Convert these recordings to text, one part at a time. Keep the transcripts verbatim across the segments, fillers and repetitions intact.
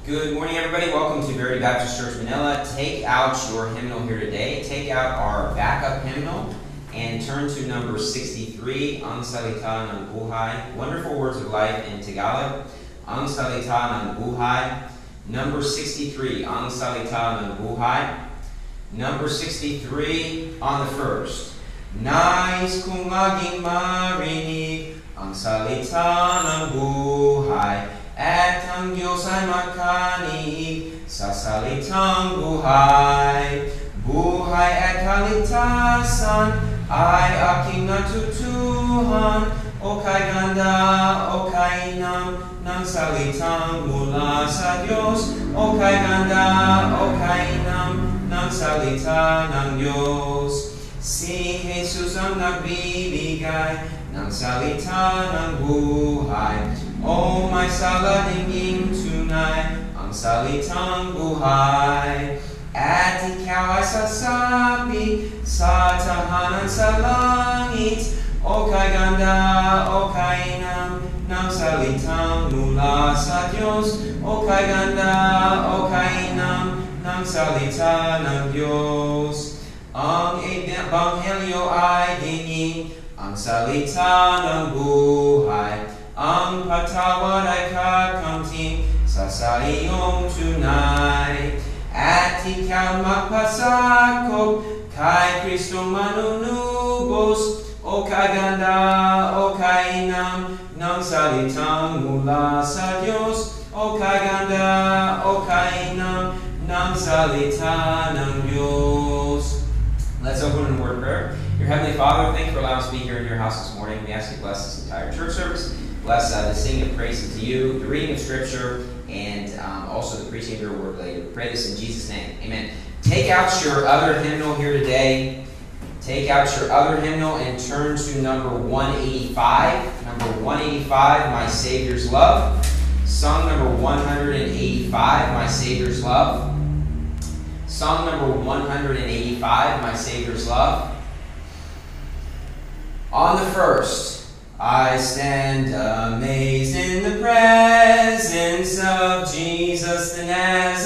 Good morning, everybody. Welcome to Verity Baptist Church, Manila. Take out your hymnal here today. Take out our backup hymnal and turn to number sixty-three, Ang Salita ng Buhay. Wonderful Words of Life in Tagalog. Ang Salita ng Buhay. Number sixty-three, Ang Salita ng Buhay. Number sixty-three on the first. Nais kong maging marinig ang salita ng buhay. At ang Diyos ay makanig sa salitang buhay. Buhay at kaligtasan ay aking natutuhan. O kay ganda, o kay nam ng salitang mula sa Diyos. O kay ganda, o kay nam ng salita ng Diyos. Si Jesus ang nagbibigay ng salita ng buhay. O may salading tunay ang salitang buhay. At ikaw ay sasabi sa tahanan sa langit. O kay ganda, o kay nam ng salitang mula sa Diyos. O kay ganda, o kay nam ng salita ng Diyos. Ang ebanghelyo ay dinig, ang salita ng buhay. Ang patawad ay kakamting sa sa iyong tunay. At ikaw magpasakop kay Kristong manunubos. O kaganda, o kainam ng salitang mula sa Diyos. O kaganda, o kainam ng salita ng Diyos. Let's open in word of prayer. Your Heavenly Father, thank you for allowing us to be here in your house this morning. We ask you to bless this entire church service. Bless uh, the singing of praise to you, the reading of Scripture, and um, also the preaching of your word later. Pray this in Jesus' name. Amen. Take out your other hymnal here today. Take out your other hymnal and turn to number one eighty-five. Number one eighty-five, My Savior's Love. Song number one eighty-five, My Savior's Love. Song number one eighty-five, My Savior's Love. On the first, I stand amazed in the presence of Jesus the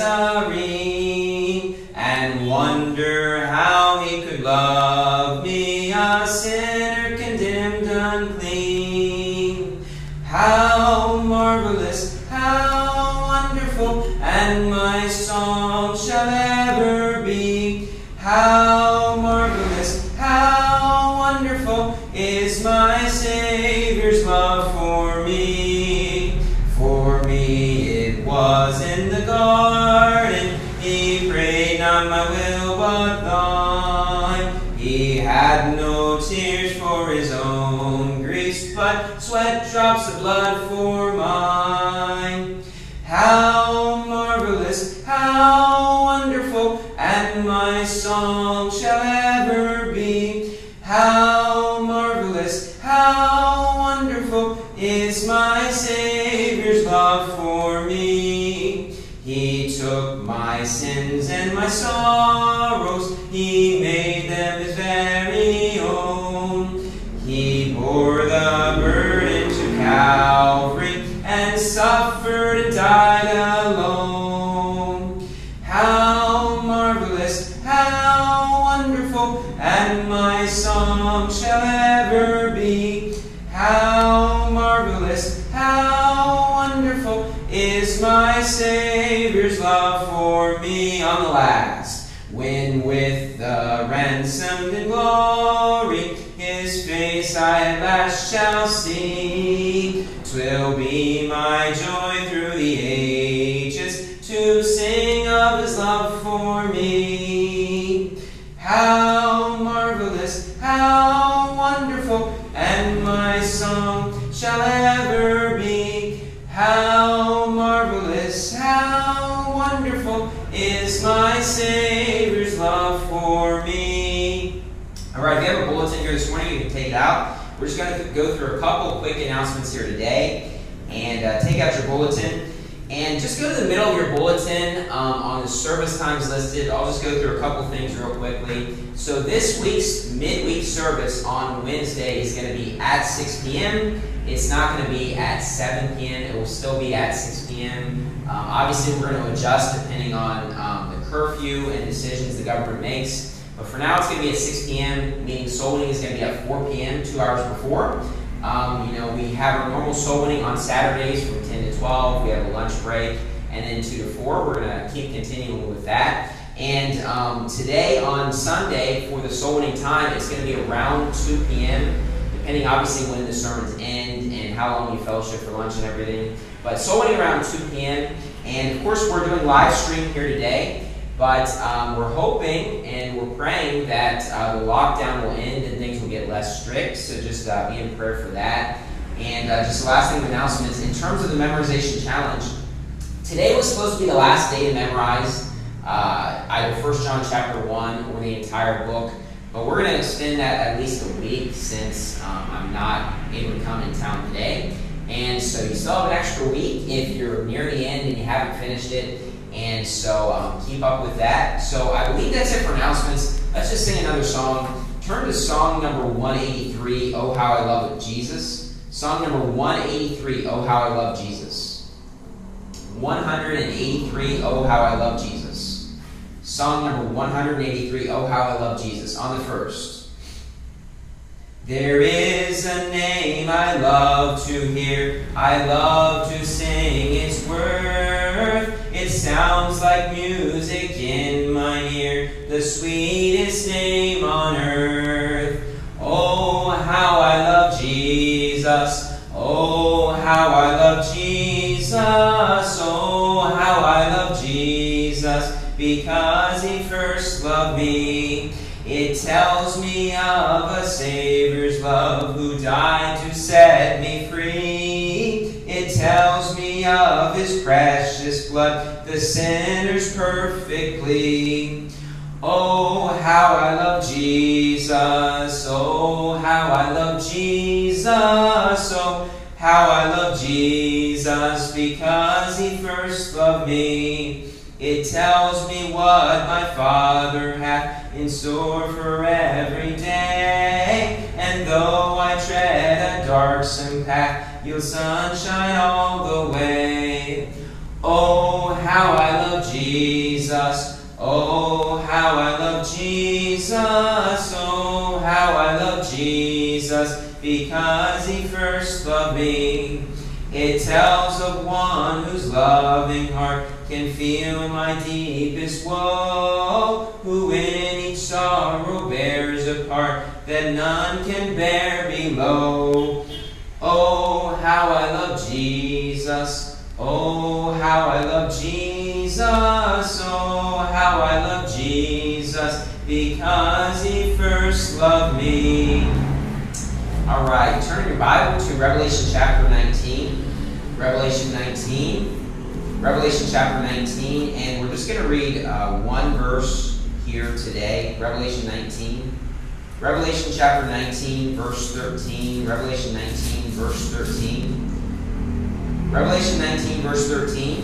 Nazarene, and wonder how he could love me, a sinner condemned unclean. How marvelous, how wonderful, and my song shall ever be. How marvelous, how wonderful is my Savior's love for me. For me it was in the garden, he prayed, not my will but thine. He had no tears for his own griefs, but sweat drops of blood for mine. How marvelous, how wonderful, and my song shall ever be. How marvelous, how wonderful is my Savior's love for me. He took my sins and my sorrows, he made them his very own. He bore the burden to Calvary and suffered and died alone. How marvelous, how wonderful, and my song shall ever be. How marvelous, how wonderful is my Savior's love for me. On the last, when with the ransomed in glory his face I at last shall see, 'twill be my joy through the ages to sing of his love for me. How marvelous, how wonderful, and my song shall ever be. How marvelous, how wonderful is my Savior's love for me. All right, if you have a bulletin here this morning, you can take it out. We're just going to go through a couple quick announcements here today. And uh, take out your bulletin. And just go to the middle of your bulletin um, on the service times listed. I'll just go through a couple things real quickly. So this week's midweek service on Wednesday is going to be at six p m It's not going to be at seven p m It will still be at six p m Um, obviously, we're going to adjust depending on um, the curfew and decisions the government makes. But for now, it's going to be at six p m, meaning soul winning is going to be at four p m, two hours before. Um, you know, we have our normal soul winning on Saturdays from ten to twelve. We have a lunch break, and then two to four. We're going to keep continuing with that. And um, today on Sunday for the soul winning time, it's going to be around two p m, depending obviously when the sermons end and how long you fellowship for lunch and everything. But soul winning around two p m And of course, we're doing live stream here today. But um, we're hoping and we're praying that uh, the lockdown will end and things will get less strict. So just uh, be in prayer for that. And uh, just the last thing of announcements, in terms of the memorization challenge, today was supposed to be the last day to memorize uh, either First John chapter one or the entire book. But we're going to extend that at least a week since um, I'm not able to come in town today. And so you still have an extra week if you're near the end and you haven't finished it. And so um, keep up with that. So I believe that's it for announcements. Let's just sing another song. Turn to song number one eighty-three, Oh How I Love Jesus. Song number one eighty-three, Oh How I Love Jesus. one eighty-three, Oh How I Love Jesus. Song number one eighty-three, Oh How I Love Jesus. On the first. There is a name I love to hear. I love to sing its worth. It sounds like music in my ear, the sweetest name on earth. Oh, how I love Jesus. Oh, how I love Jesus. Oh, how I love Jesus, because he first loved me. It tells me of a Savior's love who died to set me free. It tells me of his precious blood, the sinner's perfectly. Oh, how I love Jesus. Oh, how I love Jesus. Oh, how I love Jesus, because he first loved me. It tells me what my Father hath in store for every day. And though I tread a darksome path, you'll sunshine all the way. Oh, how I love Jesus. Oh, how I love Jesus. Oh, how I love Jesus, because he first loved me. It tells of one whose loving heart can feel my deepest woe, who in each sorrow bears a part that none can bear below. Oh, how I love Jesus. Oh, how I love Jesus. Oh, how I love Jesus, because he first loved me. All right, turn your Bible to Revelation chapter nineteen. Revelation nineteen. Revelation chapter nineteen, and we're just going to read uh, one verse here today. Revelation nineteen. Revelation chapter nineteen, verse thirteen. Revelation nineteen, verse thirteen. Revelation nineteen, verse thirteen.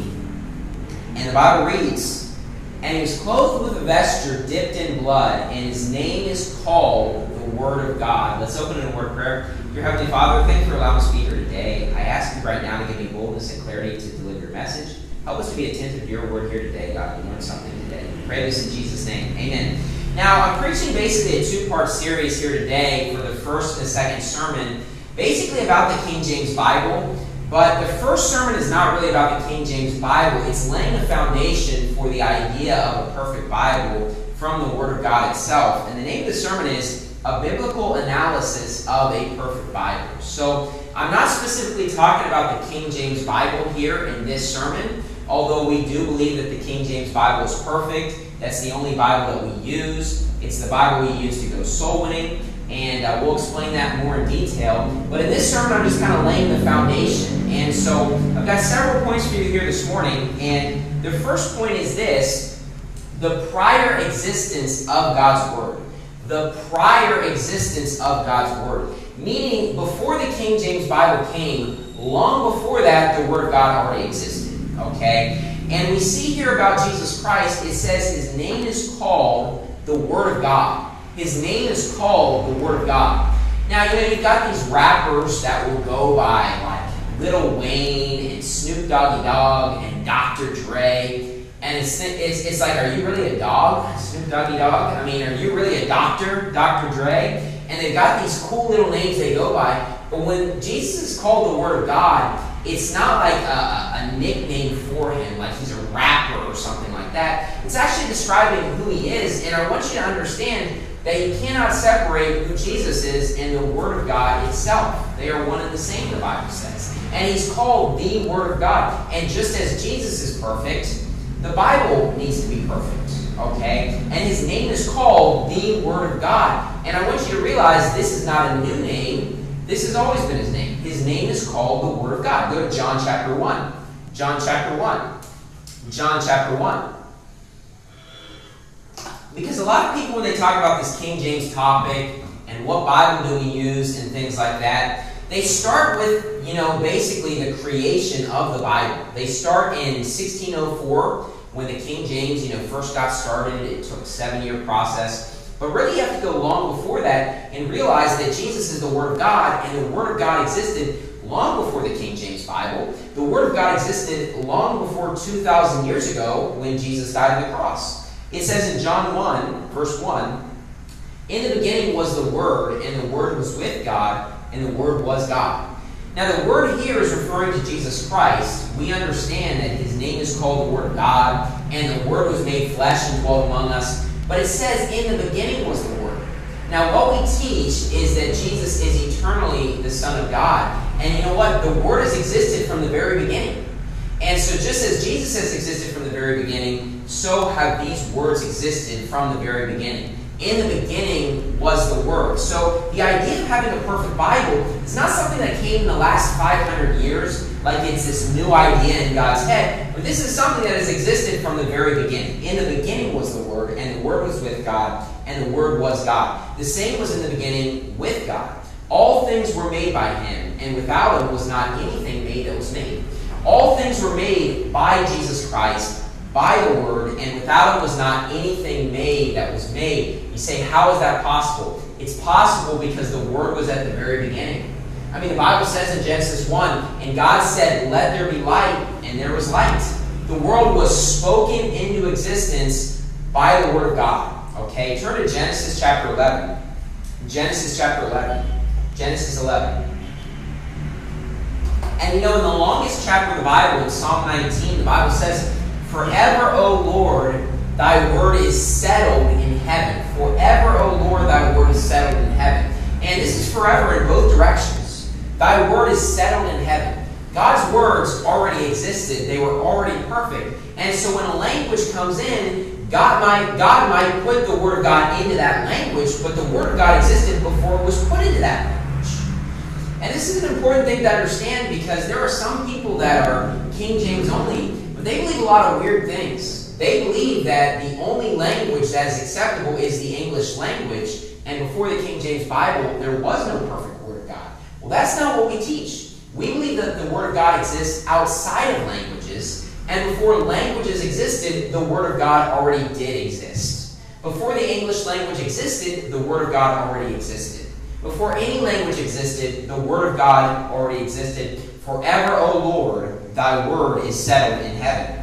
And the Bible reads, And he was clothed with a vesture dipped in blood, and his name is called the Word of God. Let's open in a word of prayer. Dear Heavenly Father, thank you for allowing us to be here today. I ask you right now to give me boldness and clarity to deliver your message. Help us to be attentive to your word here today, God. We learn something today. We pray this in Jesus' name. Amen. Now, I'm preaching basically a two-part series here today for the first and second sermon, basically about the King James Bible. But the first sermon is not really about the King James Bible. It's laying the foundation for the idea of a perfect Bible from the Word of God itself. And the name of the sermon is A Biblical Analysis of a Perfect Bible. So I'm not specifically talking about the King James Bible here in this sermon, although we do believe that the King James Bible is perfect. That's the only Bible that we use. It's the Bible we use to go soul winning. And uh, we'll explain that more in detail. But in this sermon, I'm just kind of laying the foundation. And so I've got several points for you here this morning. And the first point is this: the prior existence of God's Word. The prior existence of God's Word. Meaning, before the King James Bible came, long before that, the Word of God already existed. Okay? And we see here about Jesus Christ, it says his name is called the Word of God. His name is called the Word of God. Now, you know, you've got these rappers that will go by like Lil Wayne and Snoop Doggy Dogg and Doctor Dre. And it's, it's, it's like, are you really a dog, Snoop Doggy Dogg? I mean, are you really a doctor, Doctor Dre? And they've got these cool little names they go by. But when Jesus is called the Word of God, it's not like a, a nickname for him, like he's a rapper or something like that. It's actually describing who he is. And I want you to understand that you cannot separate who Jesus is and the Word of God itself. They are one and the same, the Bible says. And he's called the Word of God. And just as Jesus is perfect, the Bible needs to be perfect. Okay? And his name is called the Word of God. And I want you to realize this is not a new name. This has always been his name. His name is called the Word of God. Go to John chapter one. John chapter one. John chapter one. Because a lot of people, when they talk about this King James topic and what Bible do we use and things like that, they start with, you know, basically the creation of the Bible. They start in sixteen oh four when the King James, you know, first got started. It took a seven-year process. But really you have to go long before that and realize that Jesus is the Word of God, and the Word of God existed long before the King James Bible. The Word of God existed long before two thousand years ago when Jesus died on the cross. It says in John one, verse one, "In the beginning was the Word, and the Word was with God, and the Word was God." Now the Word here is referring to Jesus Christ. We understand that his name is called the Word of God, and the Word was made flesh and dwelt among us. But it says, in the beginning was the Word. Now, what we teach is that Jesus is eternally the Son of God. And you know what? The Word has existed from the very beginning. And so just as Jesus has existed from the very beginning, so have these words existed from the very beginning. In the beginning was the Word. So the idea of having a perfect Bible is not something that came in the last five hundred years, like it's this new idea in God's head. But this is something that has existed from the very beginning. In the beginning was the Word, and the Word was with God, and the Word was God. The same was in the beginning with God. All things were made by him, and without him was not anything made that was made. All things were made by Jesus Christ, by the Word, and without him was not anything made that was made. You say, how is that possible? It's possible because the Word was at the very beginning. I mean, the Bible says in Genesis one, and God said, let there be light, and there was light. The world was spoken into existence by the Word of God. Okay, turn to Genesis chapter eleven. Genesis chapter eleven. Genesis eleven. And you know, in the longest chapter of the Bible, in Psalm nineteen, the Bible says, forever, O Lord, thy word is settled in heaven. Forever, O Lord, thy word is settled in heaven. And this is forever in both directions. Thy word is settled in heaven. God's words already existed. They were already perfect. And so when a language comes in, God might, God might put the Word of God into that language, but the Word of God existed before it was put into that language. And this is an important thing to understand because there are some people that are King James only, but they believe a lot of weird things. They believe that the only language that is acceptable is the English language, and before the King James Bible, there was no perfect Word of God. Well, that's not what we teach. We believe that the Word of God exists outside of languages, and before languages existed, the Word of God already did exist. Before the English language existed, the Word of God already existed. Before any language existed, the Word of God already existed. Forever, O Lord, thy word is settled in heaven.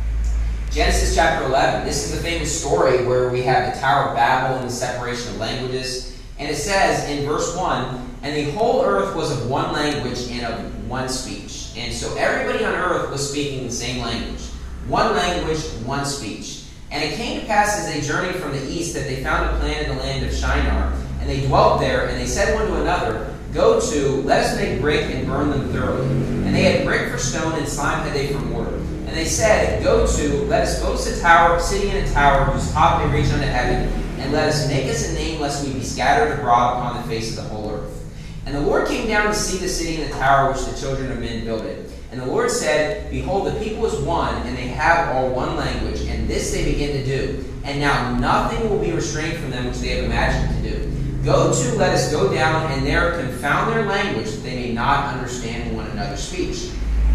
Genesis chapter eleven. This is the famous story where we have the Tower of Babel and the separation of languages. And it says in verse one, and the whole earth was of one language and of one speech. And so everybody on earth was speaking the same language. One language, one speech. And it came to pass as they journeyed from the east that they found a plain in the land of Shinar. And they dwelt there, and they said one to another, go to, let us make brick and burn them thoroughly. And they had brick for stone, and slime had they for mortar. And they said, go to, let us build us a tower, sitting in a tower, whose top may reach unto heaven, and let us make us a name, lest we be scattered abroad upon the face of the whole earth. And the Lord came down to see the city and the tower which the children of men builded. And the Lord said, behold, the people is one, and they have all one language, and this they begin to do. And now nothing will be restrained from them which they have imagined to do. Go to, let us go down, and there confound their language, that they may not understand one another's speech.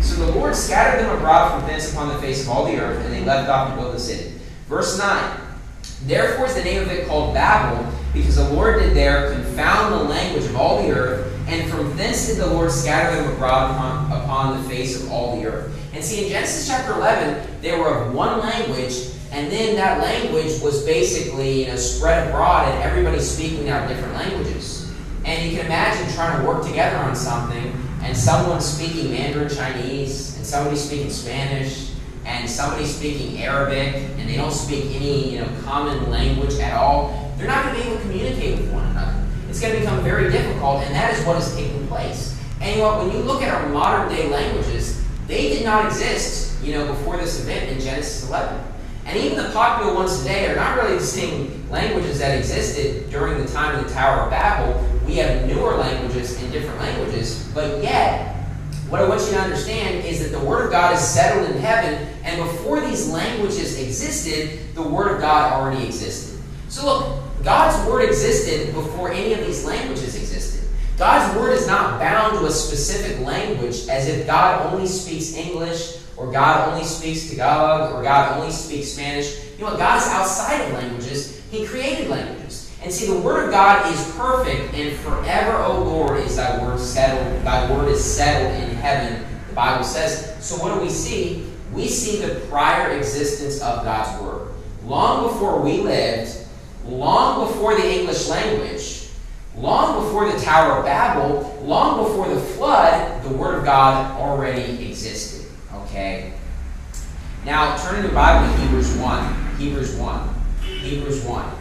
So the Lord scattered them abroad from thence upon the face of all the earth, and they left off to build the city. Verse nine. Therefore is the name of it called Babel, because the Lord did there confound the language of all the earth, and from thence did the Lord scatter them abroad upon, upon the face of all the earth. And see, in Genesis chapter eleven, they were of one language, and then that language was basically, you know, spread abroad, and everybody speaking out different languages. And you can imagine trying to work together on something, and someone speaking Mandarin Chinese, and somebody speaking Spanish, and somebody speaking Arabic, and they don't speak any, you know, common language at all. They're not going to be able to communicate with one another. It's going to become very difficult, and that is what is taking place. And you know what, when you look at our modern day languages, they did not exist, you know, before this event in Genesis eleven. And even the popular ones today are not really the same languages that existed during the time of the Tower of Babel. We have newer languages and different languages, but yet, what I want you to understand is that the Word of God is settled in heaven, and before these languages existed, the Word of God already existed. So look, God's Word existed before any of these languages existed. God's Word is not bound to a specific language, as if God only speaks English, or God only speaks Tagalog, or God only speaks Spanish. You know what? God is outside of languages. He created languages. And see, the Word of God is perfect, and forever, O Lord, is thy word settled. Thy word is settled in heaven, the Bible says. So what do we see? We see the prior existence of God's Word. Long before we lived, long before the English language, long before the Tower of Babel, long before the flood, the Word of God already existed. Okay? Now, turn in your Bible to Hebrews one. Hebrews one. Hebrews one.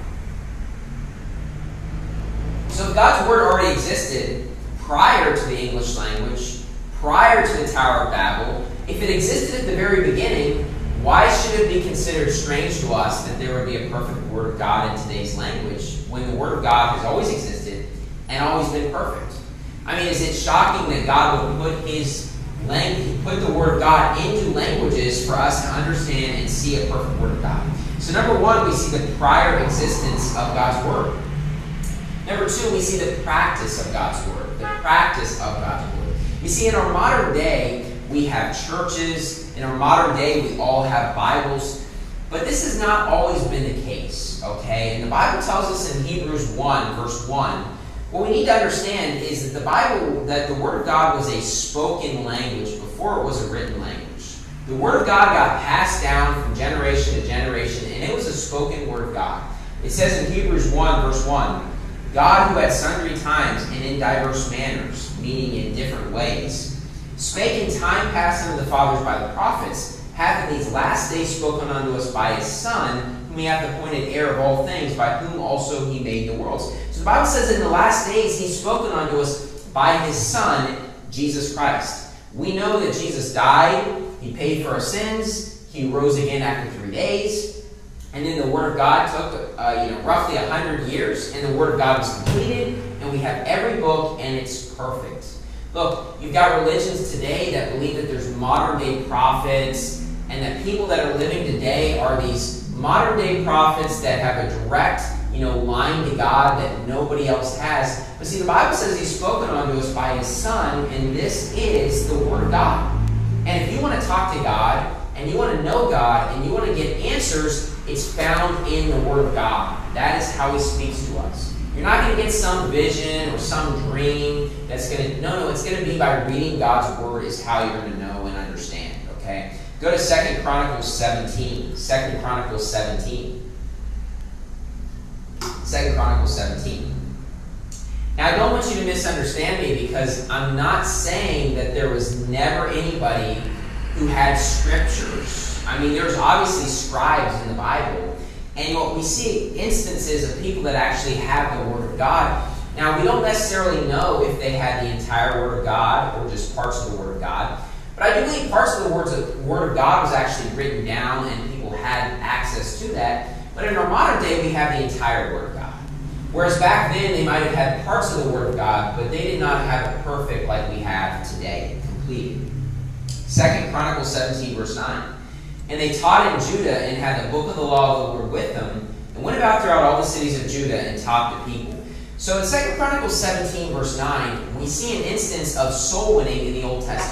So if God's Word already existed prior to the English language, prior to the Tower of Babel, if it existed at the very beginning, why should it be considered strange to us that there would be a perfect Word of God in today's language when the Word of God has always existed and always been perfect? I mean, is it shocking that God would put His language, put the Word of God into languages for us to understand and see a perfect Word of God? So number one, we see the prior existence of God's Word. Number two, we see the practice of God's Word. The practice of God's Word. You see, in our modern day, we have churches. In our modern day, we all have Bibles. But this has not always been the case, okay? And the Bible tells us in Hebrews one, verse one, what we need to understand is that the Bible, that the Word of God was a spoken language before it was a written language. The Word of God got passed down from generation to generation, and it was a spoken Word of God. It says in Hebrews one, verse one, God, who at sundry times and in diverse manners, meaning in different ways, spake in time past unto the fathers by the prophets, hath in these last days spoken unto us by His Son, whom He hath appointed heir of all things, by whom also He made the worlds. So the Bible says in the last days He's spoken unto us by His Son, Jesus Christ. We know that Jesus died, He paid for our sins, He rose again after three days, and then the Word of God took uh, you know, roughly a hundred years, and the Word of God was completed, and we have every book, and it's perfect. Look, you've got religions today that believe that there's modern-day prophets, and that people that are living today are these modern-day prophets that have a direct, you know, line to God that nobody else has. But see, the Bible says He's spoken unto us by His Son, and this is the Word of God. And if you want to talk to God, and you want to know God, and you want to get answers, it's found in the Word of God. That is how He speaks to us. You're not going to get some vision or some dream that's going to... No, no, it's going to be by reading God's Word is how you're going to know and understand, okay? Go to Second Chronicles seventeen. Second Chronicles seventeen. Second Chronicles seventeen. Now, I don't want you to misunderstand me, because I'm not saying that there was never anybody who had scriptures. I mean, there's obviously scribes in the Bible. And what we see instances of people that actually have the Word of God. Now, we don't necessarily know if they had the entire Word of God or just parts of the Word of God. But I do believe parts of the words of, Word of God was actually written down and people had access to that. But in our modern day, we have the entire Word of God. Whereas back then, they might have had parts of the Word of God, but they did not have it perfect like we have today, completed. Second Chronicles seventeen, verse nine. And they taught in Judah, and had the book of the law of the Lord with them, and went about throughout all the cities of Judah, and taught the people. So in Second Chronicles seventeen, verse nine, we see an instance of soul winning in the Old Testament.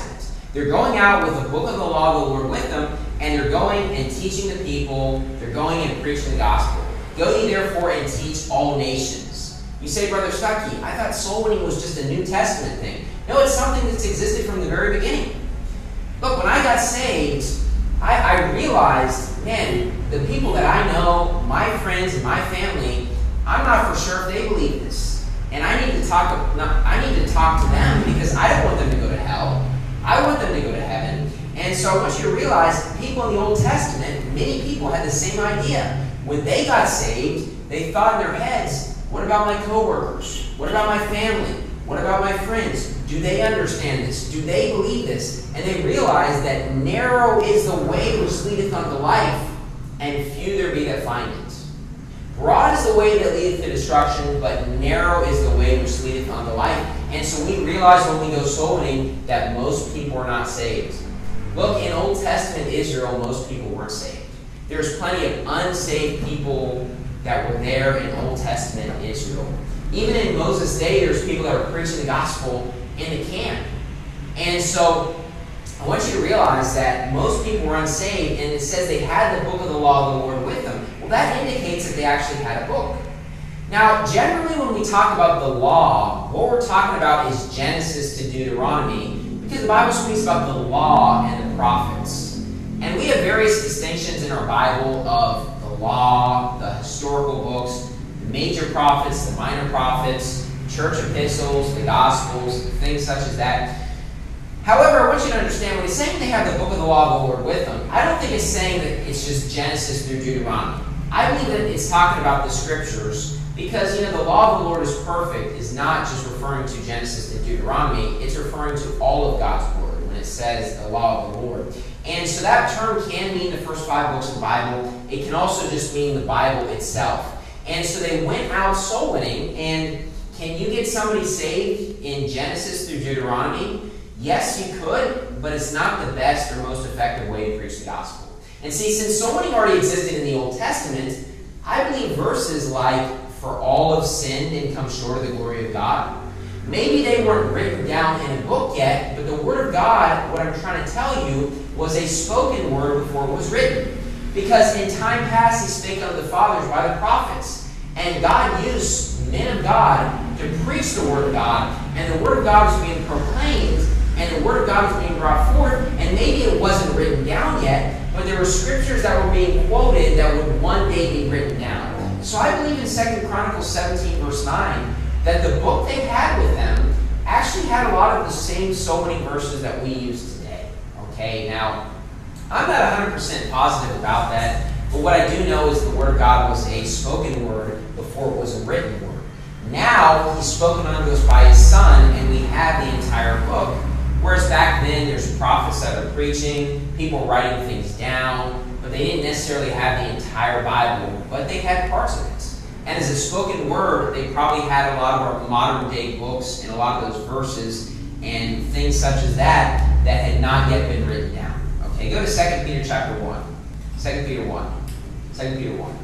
They're going out with the book of the law of the Lord with them, and they're going and teaching the people. They're going and preaching the gospel. Go ye therefore and teach all nations. You say, Brother Stuckey, I thought soul winning was just a New Testament thing. No, it's something that's existed from the very beginning. Look, when I got saved, I, I realized, man, the people that I know, my friends and my family, I'm not for sure if they believe this. And I need to talk I need to talk to them because I don't want them to go to hell. I want them to go to heaven. And so I want you to realize people in the Old Testament, many people had the same idea. When they got saved, they thought in their heads, what about my coworkers? What about my family? What about my friends? Do they understand this? Do they believe this? And they realized that narrow is the way which leadeth unto life, and few there be that find it. Broad is the way that leadeth to destruction, but narrow is the way which leadeth unto life. And so we realize when we go soul winning that most people are not saved. Look, in Old Testament Israel, most people weren't saved. There's plenty of unsaved people that were there in Old Testament Israel. Even in Moses' day, there's people that were preaching the gospel in the camp. And so I want you to realize that most people were unsaved, and it says they had the book of the law of the Lord with them. Well, that indicates that they actually had a book. Now, generally when we talk about the law, what we're talking about is Genesis to Deuteronomy, because the Bible speaks about the law and the prophets. And we have various distinctions in our Bible of the law, the historical books, the major prophets, the minor prophets, church epistles, the gospels, things such as that. However, I want you to understand, when he's saying they have the book of the law of the Lord with them, I don't think it's saying that it's just Genesis through Deuteronomy. I believe that it's talking about the scriptures because, you know, the law of the Lord is perfect is not just referring to Genesis to Deuteronomy. It's referring to all of God's word when it says the law of the Lord. And so that term can mean the first five books of the Bible. It can also just mean the Bible itself. And so they went out soul winning. And can you get somebody saved in Genesis through Deuteronomy? Yes, you could, but it's not the best or most effective way to preach the gospel. And see, since soul winning already existed in the Old Testament, I believe verses like, for all have sinned and come short of the glory of God, maybe they weren't written down in a book yet, but the Word of God, what I'm trying to tell you, was a spoken word before it was written. Because in time past he spake unto the fathers by the prophets. And God used men of God to preach the Word of God, and the Word of God was being proclaimed, and the Word of God was being brought forth, and maybe it wasn't written down yet, but there were scriptures that were being quoted that would one day be written down. So I believe in Second Chronicles seventeen, verse nine, that the book they had with them actually had a lot of the same soul winning verses that we use today. Okay, now, I'm not one hundred percent positive about that, but what I do know is the Word of God was a spoken word before it was a written word. Now, He's spoken unto us by His Son, and we have the entire book. Whereas back then, there's prophets that are preaching, people writing things down, but they didn't necessarily have the entire Bible, but they had parts of it. And as a spoken word, they probably had a lot of our modern day books and a lot of those verses and things such as that that had not yet been written down. Okay, go to Second Peter chapter one. Second Peter one. Second Peter one.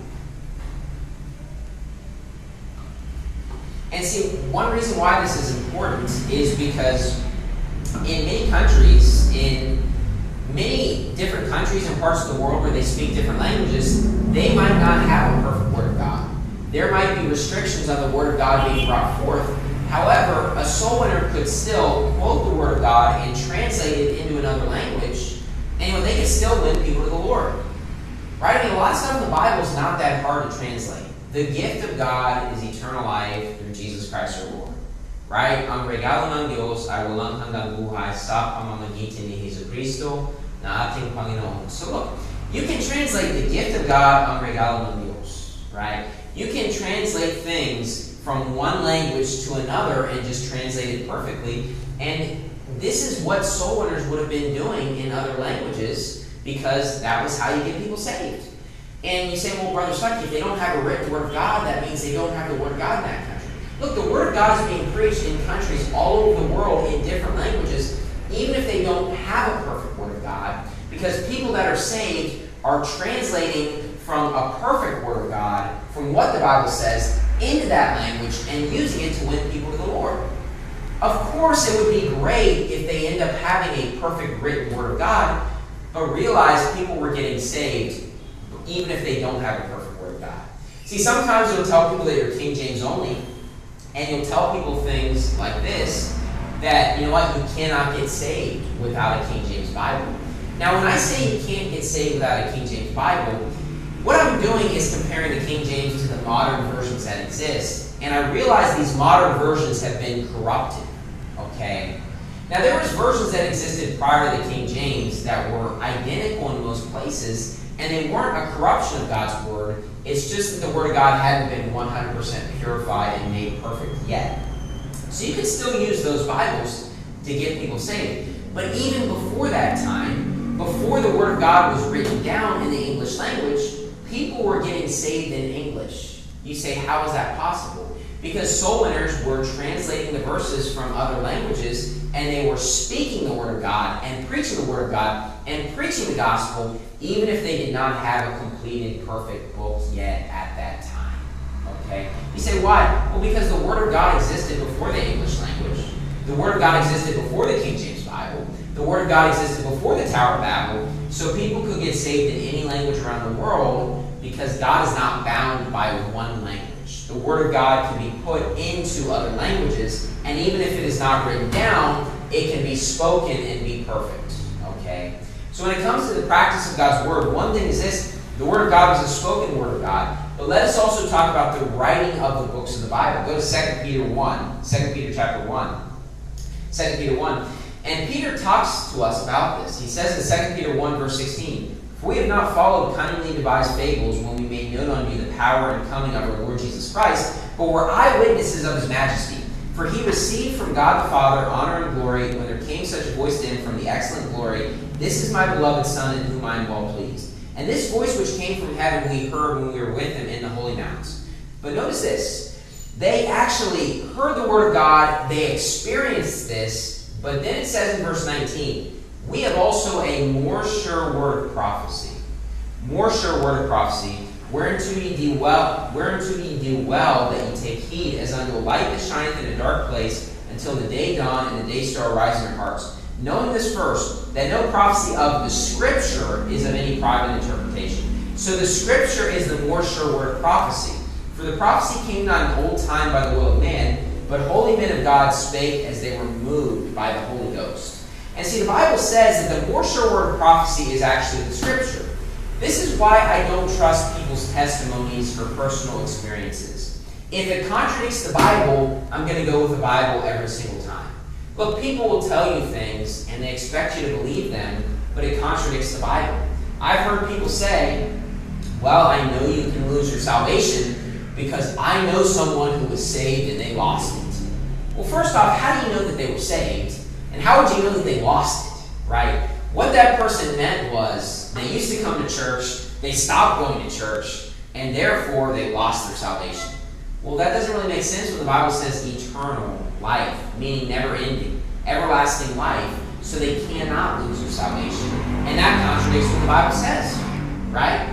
And see, one reason why this is important is because in many countries, in many different countries and parts of the world where they speak different languages, they might not have a perfect Word of God. There might be restrictions on the Word of God being brought forth. However, a soul winner could still quote the Word of God and translate it into another language, and you know, they could still win people to the Lord. Right? I mean, a lot of stuff in the Bible is not that hard to translate. The gift of God is eternal life through Jesus Christ our Lord. Right? Ang regalo ng Diyos ay walang hanggang buhay sa pamamagitan ni Jesucristo na ating Panginoon. So look, you can translate the gift of God, ang regalo ng Diyos. Right? You can translate things from one language to another and just translate it perfectly. And this is what soul winners would have been doing in other languages because that was how you get people saved. And you say, well, Brother Stuckey, if they don't have a written Word of God, that means they don't have the Word of God in that country. Look, the Word of God is being preached in countries all over the world in different languages, even if they don't have a perfect Word of God, because people that are saved are translating from a perfect Word of God, from what the Bible says, into that language and using it to win people to the Lord. Of course, it would be great if they end up having a perfect written Word of God, but realize people were getting saved even if they don't have a perfect Word of God. See, sometimes you'll tell people that you're King James only, and you'll tell people things like this, that, you know what, you cannot get saved without a King James Bible. Now, when I say you can't get saved without a King James Bible, what I'm doing is comparing the King James to the modern versions that exist, and I realize these modern versions have been corrupted. Okay? Now, there was versions that existed prior to the King James that were identical in most places, and they weren't a corruption of God's Word. It's just that the Word of God hadn't been one hundred percent purified and made perfect yet. So you could still use those Bibles to get people saved. But even before that time, before the Word of God was written down in the English language, people were getting saved in English. You say, how is that possible? Because soul winners were translating the verses from other languages, and they were speaking the Word of God and preaching the Word of God and preaching the gospel, even if they did not have a completed, perfect book yet at that time. Okay? You say, why? Well, because the Word of God existed before the English language. The Word of God existed before the King James Bible. The Word of God existed before the Tower of Babel. So people could get saved in any language around the world because God is not bound by one language. The Word of God can be put into other languages, and even if it is not written down, it can be spoken and be perfect. Okay? So when it comes to the practice of God's Word, one thing is this: the Word of God was a spoken Word of God. But let us also talk about the writing of the books of the Bible. Go to Second Peter one. Second Peter chapter one. Second Peter one. And Peter talks to us about this. He says in Second Peter one, verse sixteen, "For we have not followed cunningly devised fables when we made known unto you the power and coming of our Lord Jesus Christ, but were eyewitnesses of his majesty. For he received from God the Father honor and glory when there came such a voice to him from the excellent glory, This is my beloved Son in whom I am well pleased. And this voice which came from heaven we heard when we were with him in the holy mountains." But notice this. They actually heard the Word of God. They experienced this. But then it says in verse nineteen, "We have also a more sure word of prophecy." More sure word of prophecy, whereunto ye do well, whereunto ye do well that ye take heed, as unto a light that shineth in a dark place, until the day dawn and the day star rise in your hearts. Knowing this first, that no prophecy of the Scripture is of any private interpretation. So the Scripture is the more sure word of prophecy. For the prophecy came not in old time by the will of man, but holy men of God spake as they were moved by the Holy Ghost. And see, the Bible says that the more sure word of prophecy is actually the Scripture. This is why I don't trust people's testimonies or personal experiences. If it contradicts the Bible, I'm going to go with the Bible every single time. Look, people will tell you things, and they expect you to believe them, but it contradicts the Bible. I've heard people say, well, I know you can lose your salvation because I know someone who was saved and they lost it. Well, first off, how do you know that they were saved? And how would you know that they lost it, right? What that person meant was they used to come to church, they stopped going to church, and therefore they lost their salvation. Well, that doesn't really make sense when the Bible says eternal life, meaning never-ending, everlasting life, so they cannot lose their salvation. And that contradicts what the Bible says, right?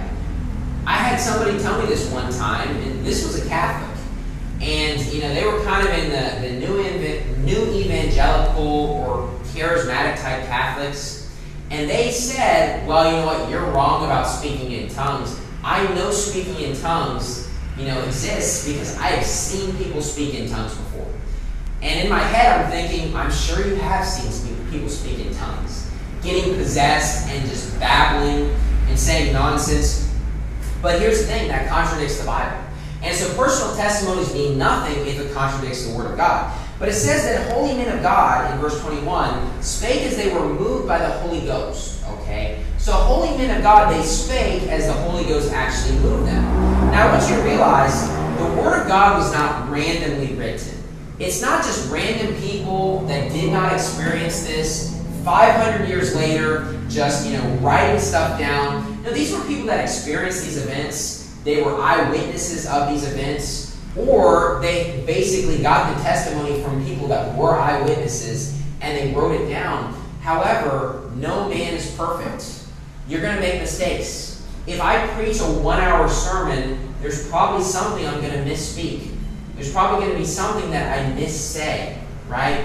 I had somebody tell me this one time, and this was a Catholic. And, you know, they were kind of in the, the new, new evangelical or charismatic type Catholics. And they said, well, you know what, you're wrong about speaking in tongues. I know speaking in tongues, you know, exists because I have seen people speak in tongues before. And in my head, I'm thinking, I'm sure you have seen people speak in tongues, getting possessed and just babbling and saying nonsense. But here's the thing, that contradicts the Bible. And so personal testimonies mean nothing if it contradicts the Word of God. But it says that holy men of God, in verse twenty-one, spake as they were moved by the Holy Ghost. Okay? So holy men of God, they spake as the Holy Ghost actually moved them. Now I want you to realize, the Word of God was not randomly written. It's not just random people that did not experience this five hundred years later, just, you know, writing stuff down. No, these were people that experienced these events. They were eyewitnesses of these events, or they basically got the testimony from people that were eyewitnesses, and they wrote it down. However, no man is perfect. You're going to make mistakes. If I preach a one-hour sermon, there's probably something I'm going to misspeak. There's probably going to be something that I missay, right?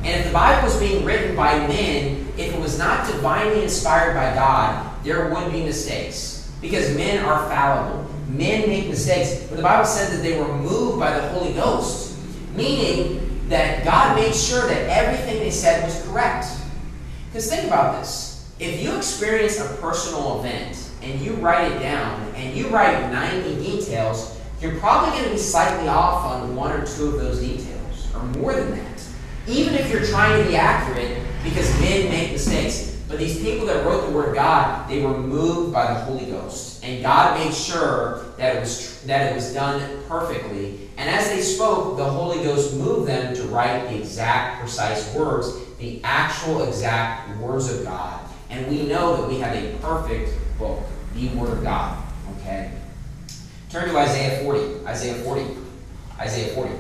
And if the Bible was being written by men, if it was not divinely inspired by God, there would be mistakes. Because men are fallible. Men make mistakes. But the Bible said that they were moved by the Holy Ghost. Meaning that God made sure that everything they said was correct. Because think about this. If you experience a personal event and you write it down and you write ninety details, you're probably going to be slightly off on one or two of those details, or more than that. Even if you're trying to be accurate, because men make mistakes. But these people that wrote the Word of God, they were moved by the Holy Ghost. And God made sure that it was, that it was done perfectly. And as they spoke, the Holy Ghost moved them to write the exact, precise words, the actual exact words of God. And we know that we have a perfect book, the Word of God. Okay? Turn to Isaiah forty. Isaiah forty. Isaiah forty.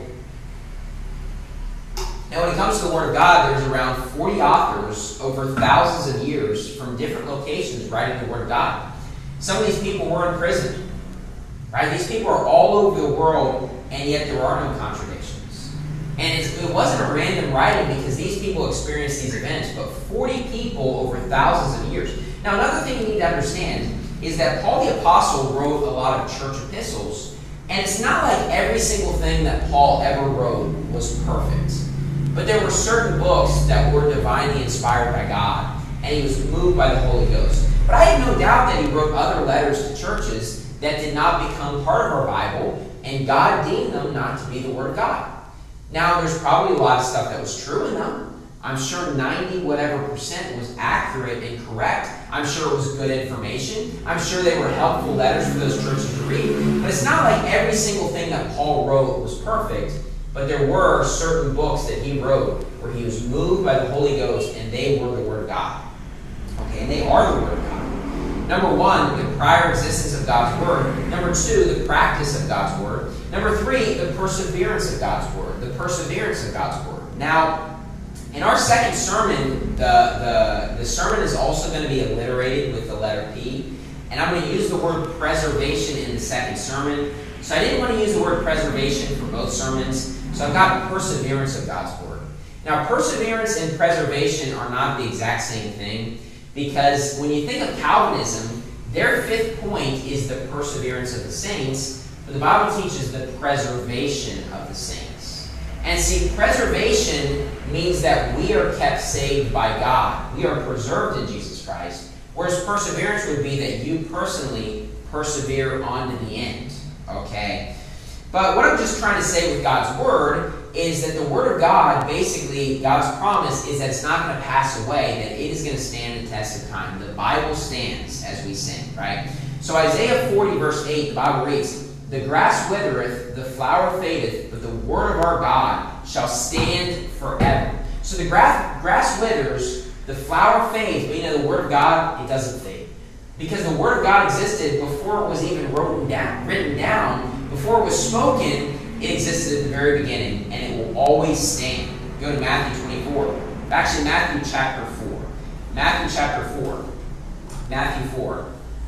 Now, when it comes to the Word of God, there's around forty authors over thousands of years from different locations writing the Word of God. Some of these people were in prison. Right? These people are all over the world, and yet there are no contradictions. And it's, it wasn't a random writing because these people experienced these events, but forty people over thousands of years. Now, another thing you need to understand is that Paul the Apostle wrote a lot of church epistles, and it's not like every single thing that Paul ever wrote was perfect. But there were certain books that were divinely inspired by God, and he was moved by the Holy Ghost. But I have no doubt that he wrote other letters to churches that did not become part of our Bible, and God deemed them not to be the Word of God. Now, there's probably a lot of stuff that was true in them. I'm sure ninety whatever percent was accurate and correct. I'm sure it was good information. I'm sure they were helpful letters for those churches to read. But it's not like every single thing that Paul wrote was perfect. But there were certain books that he wrote where he was moved by the Holy Ghost, and they were the Word of God. Okay, and they are the Word of God. Number one, the prior existence of God's Word. Number two, the practice of God's Word. Number three, the perseverance of God's Word. The perseverance of God's Word. Now, in our second sermon, the, the, the sermon is also going to be alliterated with the letter P. And I'm going to use the word preservation in the second sermon. So I didn't want to use the word preservation for both sermons. So I've got perseverance of God's Word. Now, perseverance and preservation are not the exact same thing, because when you think of Calvinism, their fifth point is the perseverance of the saints, but the Bible teaches the preservation of the saints. And see, preservation means that we are kept saved by God. We are preserved in Jesus Christ, whereas perseverance would be that you personally persevere on to the end. Okay? But what I'm just trying to say with God's Word is that the Word of God, basically, God's promise is that it's not going to pass away, that it is going to stand the test of time. The Bible stands, as we sing, right? So Isaiah forty, verse eight, the Bible reads, "The grass withereth, the flower fadeth, but the word of our God shall stand forever." So the grass, grass withers, the flower fades, but you know the Word of God, it doesn't fade. Because the Word of God existed before it was even written down, written down. Before it was spoken, it existed at the very beginning, and it will always stand. Go to Matthew twenty-four. Actually, Matthew chapter four. Matthew chapter four. Matthew four.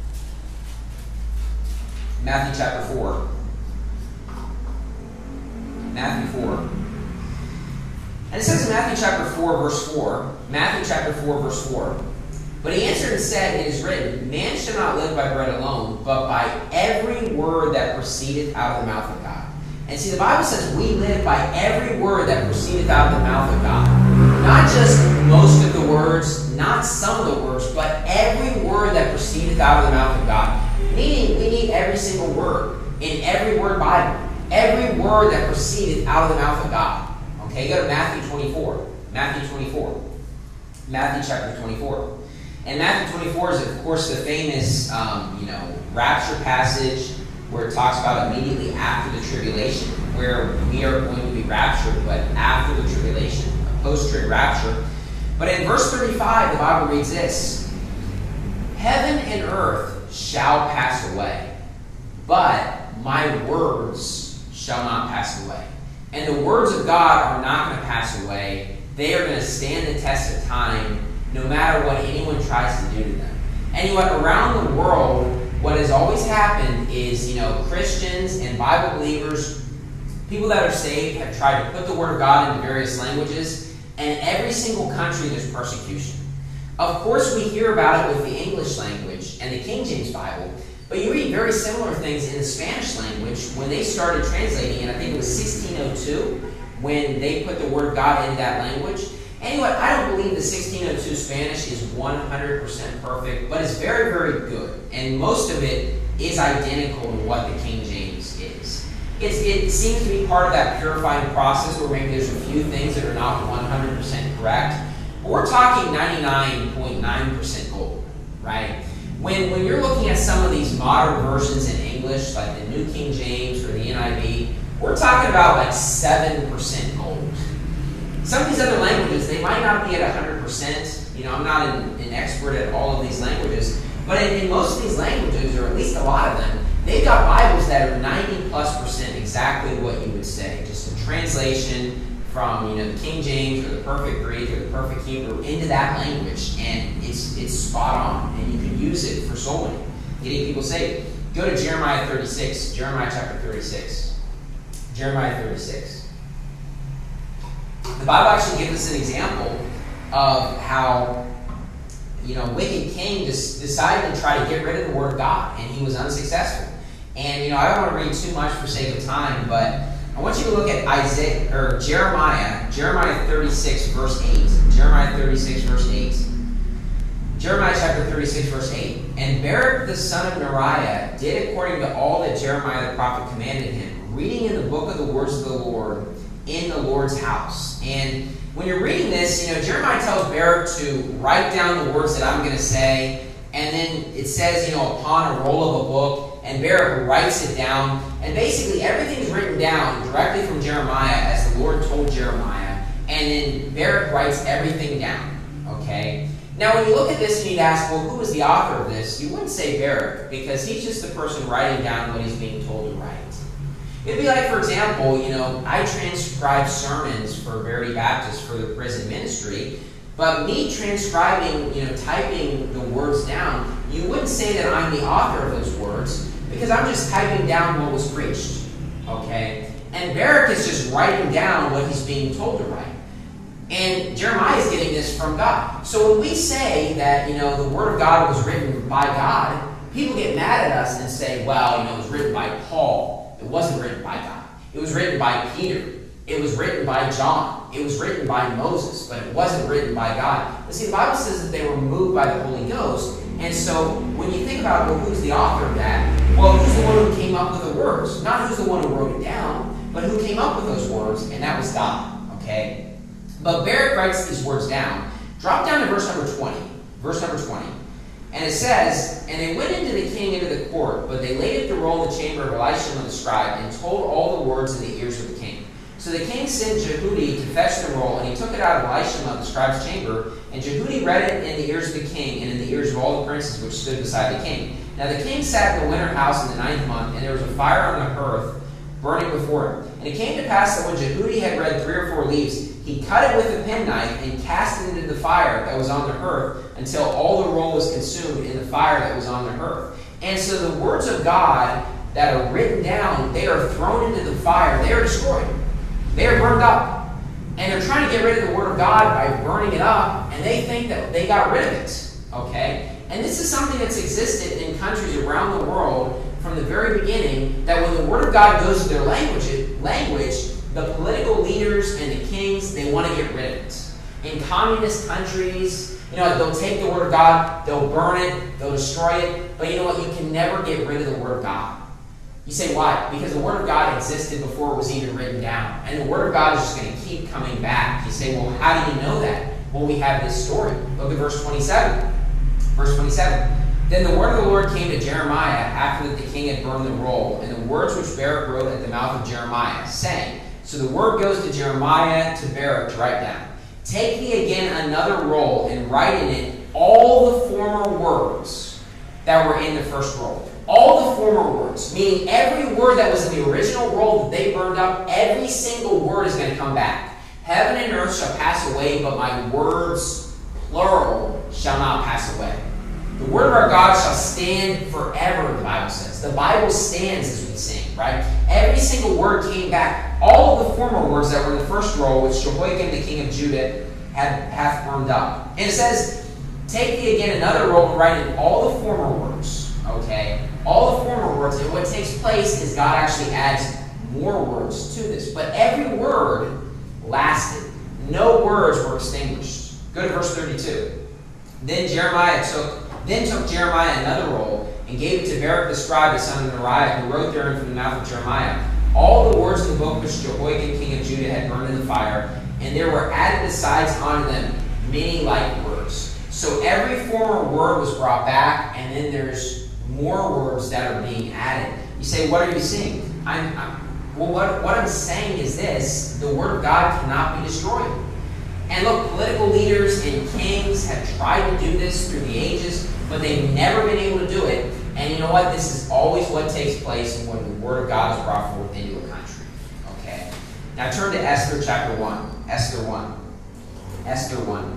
Matthew chapter four. Matthew four. And it says in Matthew chapter four, verse four, Matthew chapter four, verse four, "But he answered and said, It is written, Man shall not live by bread alone, but by every word that proceedeth out of the mouth of God." And see, the Bible says we live by every word that proceedeth out of the mouth of God. Not just most of the words, not some of the words, but every word that proceedeth out of the mouth of God. Meaning, we need every single word in every word Bible. Every word that proceedeth out of the mouth of God. Okay, go to Matthew twenty-four. Matthew twenty-four. Matthew chapter twenty-four. And Matthew twenty-four is, of course, the famous, um, you know, rapture passage where it talks about immediately after the tribulation, where we are going to be raptured, but after the tribulation, a post-trib rapture. But in verse thirty-five, the Bible reads this, "Heaven and earth shall pass away, but my words shall not pass away." And the words of God are not going to pass away. They are going to stand the test of time, no matter what anyone tries to do to them. And you know what? Around the world, what has always happened is, you know, Christians and Bible believers, people that are saved, have tried to put the Word of God into various languages. And every single country there's persecution. Of course, we hear about it with the English language and the King James Bible, but you read very similar things in the Spanish language when they started translating, and I think it was sixteen oh two when they put the Word of God into that language. Anyway, I don't believe the sixteen oh two Spanish is one hundred percent perfect, but it's very, very good. And most of it is identical to what the King James is. It's, it seems to be part of that purifying process where maybe there's a few things that are not one hundred percent correct. But we're talking ninety-nine point nine percent gold, right? When, when you're looking at some of these modern versions in English, like the New King James or the N I V, we're talking about like seven percent gold. Some of these other languages, they might not be at one hundred percent. You know, I'm not an, an expert at all of these languages, but in, in most of these languages, or at least a lot of them, they've got Bibles that are ninety plus percent exactly what you would say. Just a translation from, you know, the King James or the perfect Greek or the perfect Hebrew into that language, and it's it's spot on, and you can use it for soul winning, getting people saved. Go to Jeremiah thirty-six, Jeremiah chapter thirty-six. Jeremiah thirty-six. The Bible actually gives us an example of how, you know, wicked king just decided to try to get rid of the Word of God, and he was unsuccessful. And, you know, I don't want to read too much for sake of time, but I want you to look at Isaiah or Jeremiah, Jeremiah thirty-six, verse eight. Jeremiah thirty-six, verse eight. Jeremiah chapter thirty-six, verse eight. And Baruch the son of Neriah did according to all that Jeremiah the prophet commanded him, reading in the book of the words of the Lord in the Lord's house. And when you're reading this, you know, Jeremiah tells Baruch to write down the words that I'm going to say, and then it says, you know, upon a roll of a book, and Baruch writes it down, and basically everything is written down directly from Jeremiah as the Lord told Jeremiah, and then Baruch writes everything down, okay? Now, when you look at this and you'd ask, well, who is the author of this? You wouldn't say Baruch, because he's just the person writing down what he's being told to write. It'd be like, for example, you know, I transcribe sermons for Verity Baptist for the prison ministry, but me transcribing, you know, typing the words down, you wouldn't say that I'm the author of those words, because I'm just typing down what was preached, okay? And Baruch is just writing down what he's being told to write. And Jeremiah is getting this from God. So when we say that, you know, the Word of God was written by God, people get mad at us and say, well, you know, it was written by Paul. It wasn't written by God. It was written by Peter. It was written by John. It was written by Moses, but it wasn't written by God. But see, the Bible says that they were moved by the Holy Ghost. And so when you think about, well, who's the author of that? Well, who's the one who came up with the words? Not who's the one who wrote it down, but who came up with those words, and that was God, okay? But Baruch writes these words down. Drop down to verse number twenty. Verse number twenty. And it says, and they went into the king into the court, but they laid up the roll in the chamber of Elishama the scribe, and told all the words in the ears of the king. So the king sent Jehudi to fetch the roll, and he took it out of Elishama the scribe's chamber, and Jehudi read it in the ears of the king, and in the ears of all the princes which stood beside the king. Now the king sat in the winter house in the ninth month, and there was a fire on the hearth burning before him. And it came to pass that when Jehudi had read three or four leaves, he cut it with a penknife and cast it into the fire that was on the hearth until all the roll was consumed in the fire that was on the hearth. And so the words of God that are written down, they are thrown into the fire. They are destroyed. They are burned up. And they're trying to get rid of the Word of God by burning it up, and they think that they got rid of it. Okay? And this is something that's existed in countries around the world from the very beginning, that when the Word of God goes to their language, language the political leaders and the kings, they want to get rid of it. In communist countries, you know, they'll take the Word of God, they'll burn it, they'll destroy it, but you know what? You can never get rid of the Word of God. You say, why? Because the Word of God existed before it was even written down. And the Word of God is just going to keep coming back. You say, well, how do you know that? Well, we have this story. Look at verse twenty-seven. Verse twenty-seven. Then the word of the Lord came to Jeremiah after that the king had burned the roll, and the words which Baruch wrote at the mouth of Jeremiah, saying, so the word goes to Jeremiah to Baruch to write down, take thee again another roll, and write in it all the former words that were in the first roll. All the former words, meaning every word that was in the original roll that they burned up, every single word is going to come back. Heaven and earth shall pass away, but my words, plural, shall not pass away. The word of our God shall stand forever, the Bible says. The Bible stands as we sing, right? Every single word came back. all of the former words that were in the first roll, which Jehoiakim the king of Judah had hath burned up. And it says, take thee again another roll and write in all the former words. Okay? All the former words. And what takes place is God actually adds more words to this. But every word lasted. No words were extinguished. Go to verse thirty-two. Then Jeremiah took then took Jeremiah another roll and gave it to Baruch the scribe, the son of Neriah, who wrote therein from the mouth of Jeremiah all the words in the book which Jehoiakim king of Judah had burned in the fire, and there were added besides unto them many like words. So every former word was brought back, and then there's more words that are being added. You say, what are you seeing? I'm, I'm well, what, what I'm saying is this: the word of God cannot be destroyed. And look, political leaders and kings have tried to do this through the ages, but they've never been able to do it. And you know what? This is always what takes place when the word of God is brought forth into a country. Okay? Now turn to Esther chapter one. Esther one. Esther one.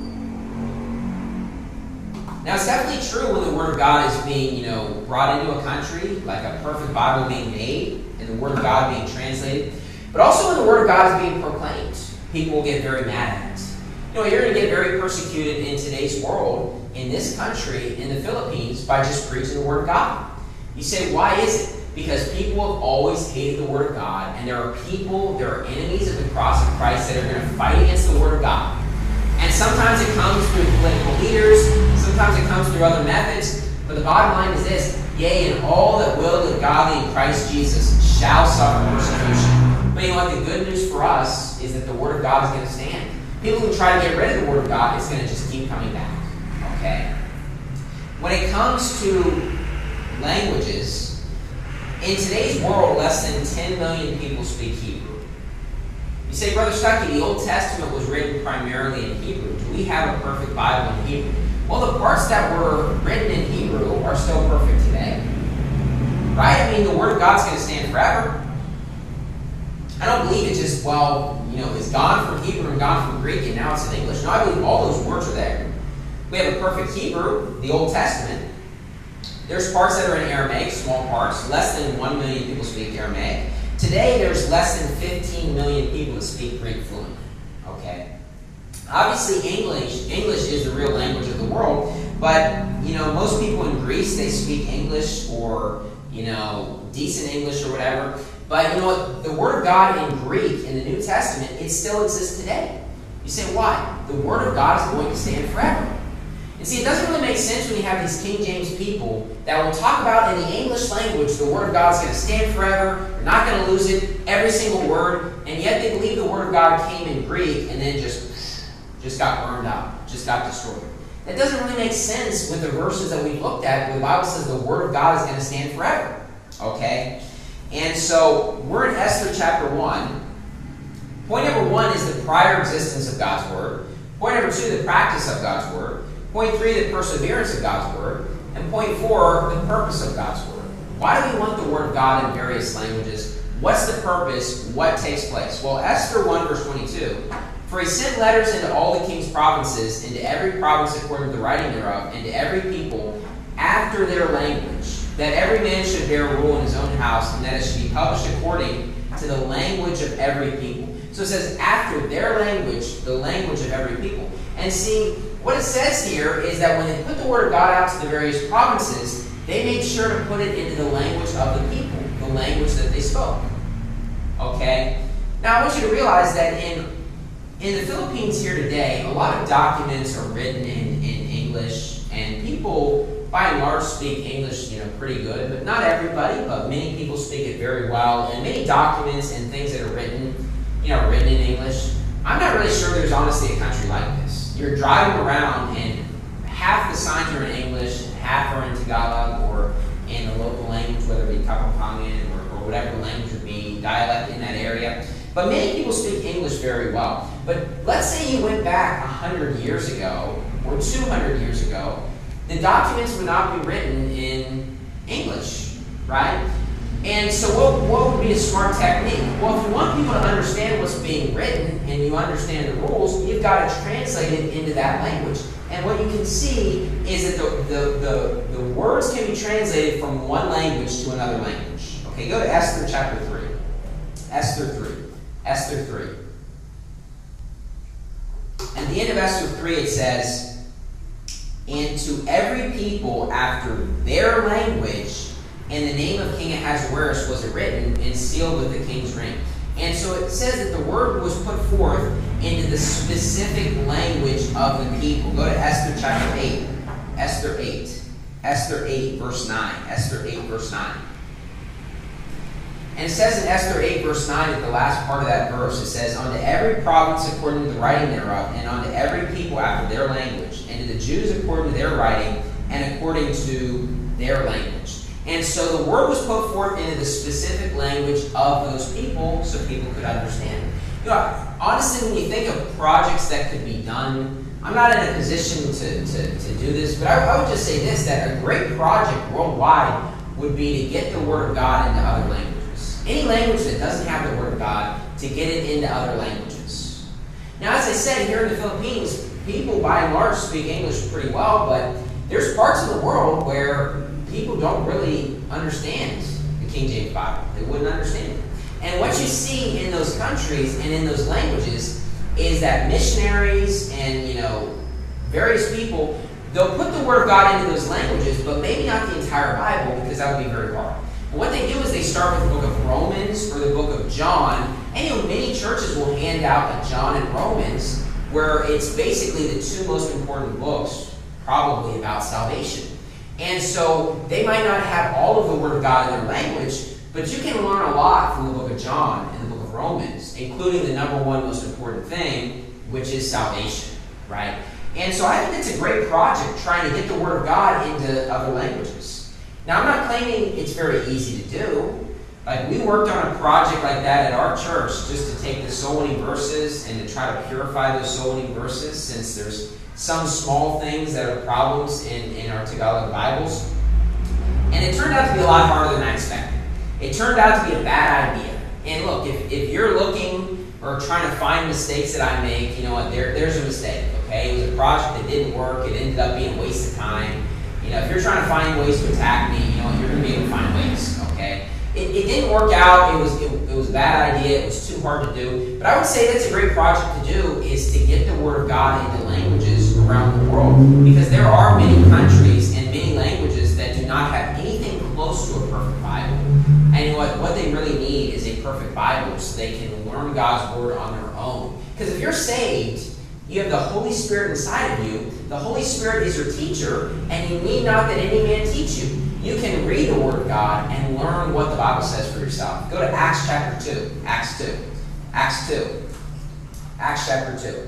Now it's definitely true when the word of God is being, you know, brought into a country, like a perfect Bible being made, and the word of God being translated. But also when the word of God is being proclaimed, people will get very mad at it. You know, you're going to get very persecuted in today's world, in this country, in the Philippines, by just preaching the word of God. You say, why is it? Because people have always hated the word of God, and there are people, there are enemies of the cross of Christ that are going to fight against the word of God. And sometimes it comes through political leaders, sometimes it comes through other methods, but the bottom line is this: yea, and all that will the godly in Christ Jesus shall suffer persecution. But you know what? The good news for us is that the word of God is going to stand. People who try to get rid of the word of God, it's going to just keep coming back. Okay? When it comes to languages, in today's world, less than ten million people speak Hebrew. You say, Brother Stuckey, the Old Testament was written primarily in Hebrew. Do we have a perfect Bible in Hebrew? Well, the parts that were written in Hebrew are still perfect today. Right? I mean, the Word of God's going to stand forever. I don't believe it just, well, you know, is gone from Hebrew and gone from Greek and now it's in English. No, I believe all those words are there. We have a perfect Hebrew, the Old Testament. There's parts that are in Aramaic, small parts. Less than one million people speak Aramaic. Today, there's less than fifteen million people that speak Greek fluently. Okay? Obviously, English English is the real language of the world, but, you know, most people in Greece, they speak English or, you know, decent English or whatever. But, you know what? The Word of God in Greek in the New Testament, it still exists today. You say, why? The Word of God is going to stand forever. And see, it doesn't really make sense when you have these King James people that will talk about in the English language the Word of God is going to stand forever, they're not going to lose it, every single word, and yet they believe the Word of God came in Greek and then just, just got burned out, just got destroyed. That doesn't really make sense with the verses that we've looked at where the Bible says the Word of God is going to stand forever. Okay? And so, we're in Esther chapter one. Point number one is the prior existence of God's Word. Point number two, the practice of God's Word. Point three, the perseverance of God's Word. And point four, the purpose of God's Word. Why do we want the Word of God in various languages? What's the purpose? What takes place? Well, Esther one, verse twenty-two. For he sent letters into all the king's provinces, into every province according to the writing thereof, and to every people after their language, that every man should bear rule in his own house, and that it should be published according to the language of every people. So it says, after their language, the language of every people. And see, what it says here is that when they put the Word of God out to the various provinces, they made sure to put it into the language of the people, the language that they spoke. Okay? Now, I want you to realize that in, in the Philippines here today, a lot of documents are written in, in English, and people, by and large, speak English, you know, pretty good, but not everybody, but many people speak it very well, and many documents and things that are written, you know, written in English. I'm not really sure there's honestly a country like this. You're driving around and half the signs are in English, and half are in Tagalog or in the local language, whether it be Kapampangan or, or whatever language would be, dialect in that area. But many people speak English very well. But let's say you went back one hundred years ago or two hundred years ago, the documents would not be written in English, right? And so what, what would be a smart technique? Well, if you want people to understand what's being written and you understand the rules, you've got to translate it into that language. And what you can see is that the, the, the, the words can be translated from one language to another language. Okay, go to Esther chapter three. Esther three. Esther three. At the end of Esther three, it says, "And to every people after their language, in the name of King Ahasuerus was it written and sealed with the king's ring." And so it says that the word was put forth into the specific language of the people. Go to Esther chapter eight. Esther eight. Esther eight, verse nine. Esther eight, verse nine. And it says in Esther eight, verse nine, at the last part of that verse, it says, "Unto every province according to the writing thereof, and unto every people after their language, and to the Jews according to their writing, and according to their language." And so the word was put forth into the specific language of those people so people could understand. You know, honestly, when you think of projects that could be done, I'm not in a position to, to, to do this, but I, I would just say this, that a great project worldwide would be to get the Word of God into other languages. Any language that doesn't have the Word of God, to get it into other languages. Now, as I said, here in the Philippines, people by and large speak English pretty well, but there's parts of the world where people don't really understand the King James Bible. They wouldn't understand it. And what you see in those countries and in those languages is that missionaries and, you know, various people, they'll put the Word of God into those languages, but maybe not the entire Bible, because that would be very hard. But what they do is they start with the book of Romans or the book of John, and, you know, many churches will hand out a John and Romans, where it's basically the two most important books, probably, about salvation. And so they might not have all of the Word of God in their language, but you can learn a lot from the book of John and the book of Romans, including the number one most important thing, which is salvation, right? And so I think it's a great project trying to get the Word of God into other languages. Now, I'm not claiming it's very easy to do. Like, we worked on a project like that at our church just to take the soul winning verses and to try to purify those soul winning verses, since there's some small things that are problems in, in our Tagalog Bibles. And it turned out to be a lot harder than I expected. It turned out to be a bad idea. And look, if, if you're looking or trying to find mistakes that I make, you know what, there, there's a mistake, okay? It was a project that didn't work. It ended up being a waste of time. You know, if you're trying to find ways to attack me, you know, you're going to be able to find ways, okay? It, it didn't work out. It was, it, it was a bad idea. It was too hard to do. But I would say that's a great project to do, is to get the Word of God into languages around the world. Because there are many countries and many languages that do not have anything close to a perfect Bible. And what, what they really need is a perfect Bible so they can learn God's Word on their own. Because if you're saved, you have the Holy Spirit inside of you. The Holy Spirit is your teacher, and you need not that any man teach you. You can read the Word of God and learn what the Bible says for yourself. Go to Acts chapter two. Acts two. Acts two. Acts chapter two.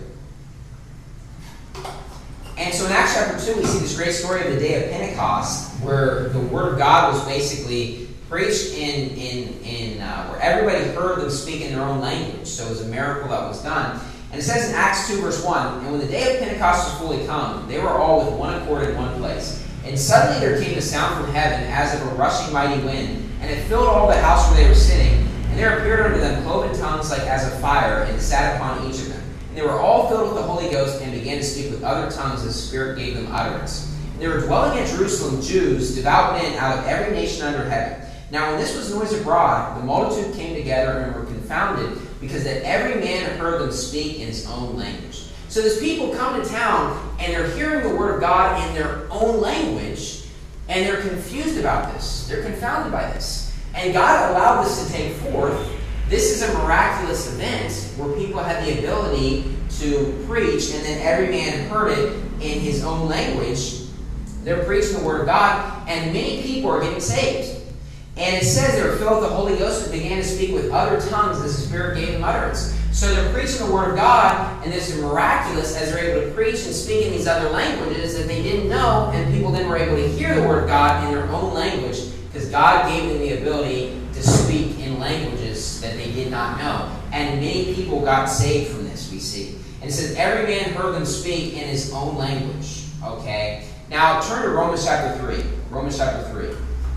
And so in Acts chapter two, we see this great story of the day of Pentecost, where the Word of God was basically preached in, in, in uh, where everybody heard them speak in their own language. So it was a miracle that was done. And it says in Acts two, verse one, "And when the day of Pentecost was fully come, they were all with one accord in one place. And suddenly there came a sound from heaven as of a rushing mighty wind, and it filled all the house where they were sitting. And there appeared unto them cloven tongues like as of fire, and it sat upon each of them. And they were all filled with the Holy Ghost, and began to speak with other tongues as the Spirit gave them utterance. And there were dwelling at Jerusalem Jews, devout men out of every nation under heaven. Now when this was noised abroad, the multitude came together and were confounded, because that every man heard them speak in his own language." So these people come to town, and they're hearing the Word of God in their own language, and they're confused about this. They're confounded by this. And God allowed this to take forth. This is a miraculous event where people had the ability to preach, and then every man heard it in his own language. They're preaching the Word of God, and many people are getting saved. And it says they were filled with the Holy Ghost and began to speak with other tongues as the Spirit gave them utterance. So they're preaching the Word of God, and this is miraculous as they're able to preach and speak in these other languages that they didn't know, and people then were able to hear the Word of God in their own language, because God gave them the ability to speak in languages that they did not know. And many people got saved from this, we see. And it says, every man heard them speak in his own language. Okay? Now, turn to Romans chapter three. Romans chapter three.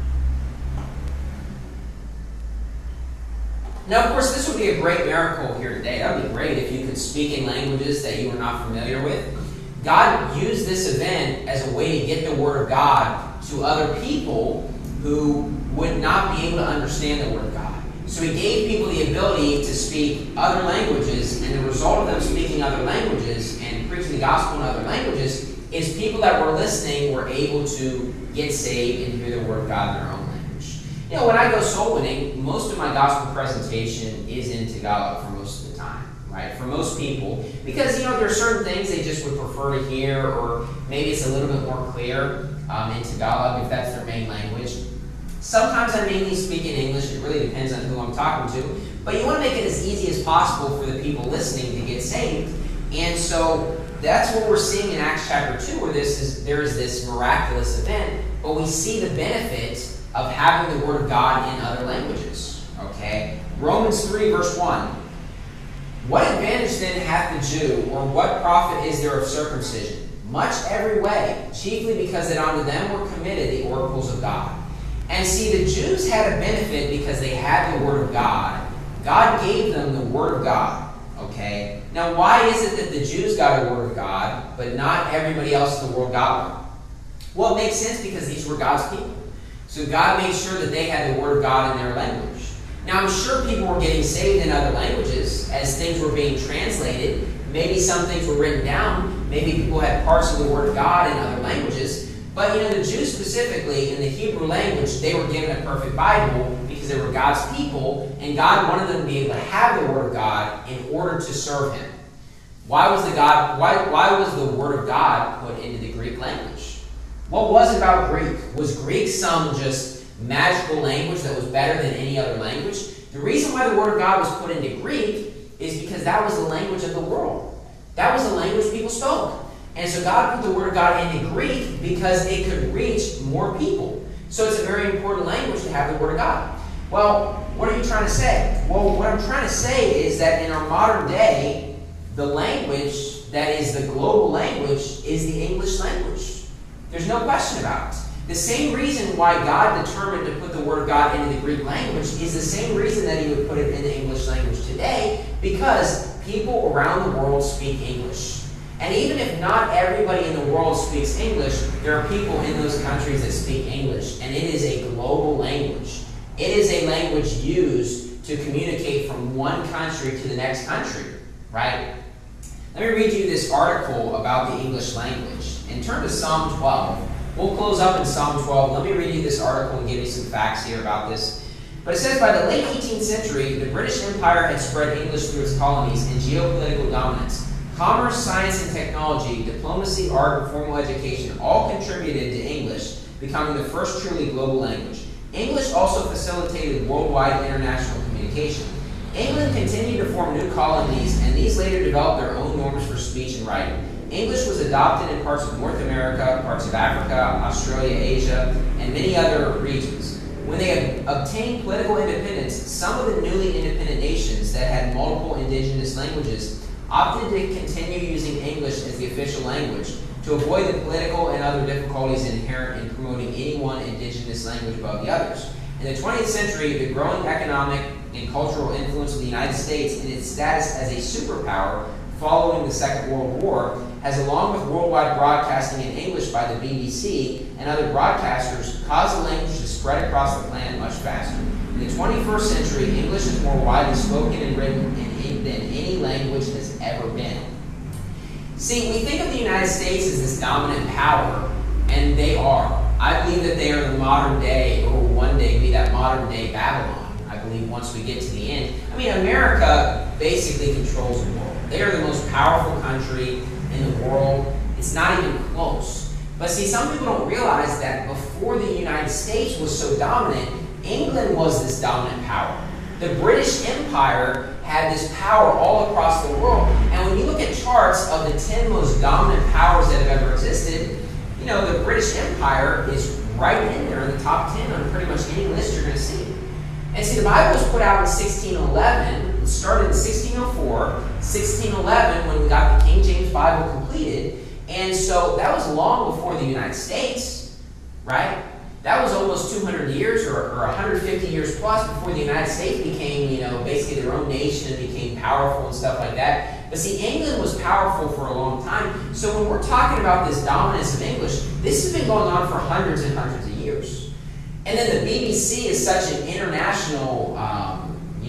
Now, of course, this would be a great miracle here today. That would be great if you could speak in languages that you were not familiar with. God used this event as a way to get the Word of God to other people who would not be able to understand the Word of God. So he gave people the ability to speak other languages, and the result of them speaking other languages and preaching the gospel in other languages is people that were listening were able to get saved and hear the word of God in their own language. You know, when I go soul winning, most of my gospel presentation is in Tagalog for most of the time, right? For most people, because, you know, there are certain things they just would prefer to hear, or maybe it's a little bit more clear um, in Tagalog if that's their main language. Sometimes I mainly speak in English. It really depends on who I'm talking to. But you want to make it as easy as possible for the people listening to get saved. And so that's what we're seeing in Acts chapter two, where this is there is this miraculous event, but we see the benefit of having the word of God in other languages. Okay? Romans three, verse one. What advantage then hath the Jew, or what profit is there of circumcision? Much every way, chiefly because that unto them were committed the oracles of God. And see, the Jews had a benefit because they had the Word of God. God gave them the Word of God. Okay? Now, why is it that the Jews got the Word of God, but not everybody else in the world got one? Well, it makes sense because these were God's people. So God made sure that they had the Word of God in their language. Now, I'm sure people were getting saved in other languages as things were being translated. Maybe some things were written down. Maybe people had parts of the Word of God in other languages. But, you know, the Jews specifically, in the Hebrew language, they were given a perfect Bible because they were God's people, and God wanted them to be able to have the Word of God in order to serve Him. Why was the God? Why, why was the Word of God put into the Greek language? What was it about Greek? Was Greek some just magical language that was better than any other language? The reason why the Word of God was put into Greek is because that was the language of the world. That was the language people spoke. And so God put the Word of God into Greek because it could reach more people. So it's a very important language to have the Word of God. Well, what are you trying to say? Well, what I'm trying to say is that in our modern day, the language that is the global language is the English language. There's no question about it. The same reason why God determined to put the Word of God into the Greek language is the same reason that He would put it in the English language today, because people around the world speak English. And even if not everybody in the world speaks English, there are people in those countries that speak English. And it is a global language. It is a language used to communicate from one country to the next country, right? Let me read you this article about the English language. And turn to Psalm twelve. We'll close up in Psalm twelve. Let me read you this article and give you some facts here about this. But it says, by the late eighteenth century, the British Empire had spread English through its colonies and geopolitical dominance. Commerce, science, and technology, diplomacy, art, and formal education all contributed to English becoming the first truly global language. English also facilitated worldwide international communication. England continued to form new colonies, and these later developed their own norms for speech and writing. English was adopted in parts of North America, parts of Africa, Australia, Asia, and many other regions. When they had obtained political independence, some of the newly independent nations that had multiple indigenous languages opted to continue using English as the official language to avoid the political and other difficulties inherent in promoting any one indigenous language above the others. In the twentieth century, the growing economic and cultural influence of the United States and its status as a superpower following the Second World War has, along with worldwide broadcasting in English by the B B C and other broadcasters, caused the language to spread across the planet much faster. In the twenty-first century, English is more widely spoken and written in, in, than any language has ever been. See, we think of the United States as this dominant power, and they are. I believe that they are the modern day, or will one day be that modern day Babylon. I believe once we get to the end. I mean, America basically controls the world. They are the most powerful country in the world. It's not even close. But see, some people don't realize that before the United States was so dominant, England was this dominant power. The British Empire had this power all across the world. And when you look at charts of the ten most dominant powers that have ever existed, you know, the British Empire is right in there in the top ten on pretty much any list you're going to see. And see, the Bible was put out in sixteen eleven. It started in sixteen oh four, sixteen eleven when we got the King James Bible completed. And so that was long before the United States, right? That was almost two hundred years or, or one hundred fifty years plus before the United States became, you know, basically their own nation and became powerful and stuff like that. But see, England was powerful for a long time. So when we're talking about this dominance of English, this has been going on for hundreds and hundreds of years. And then the B B C is such an international um,